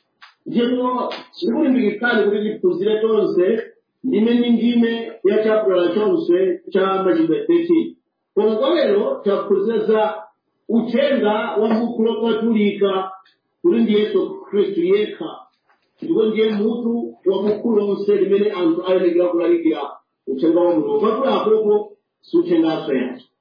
Ndipo ndikulimbikitsani kuti tiphunzire tonse ndime ya chapter chonse cha Machitidwe 13. Koma kwa lero taphunzira za uthenga wa buku lopatulika kuti ndi Yesu Khristu yekha, ndipo ndiye mutu wa buku lonse limene anthu ayenera kulalikira uthenga wa Mulungu. Kupatula apopo si uthenganso yathu.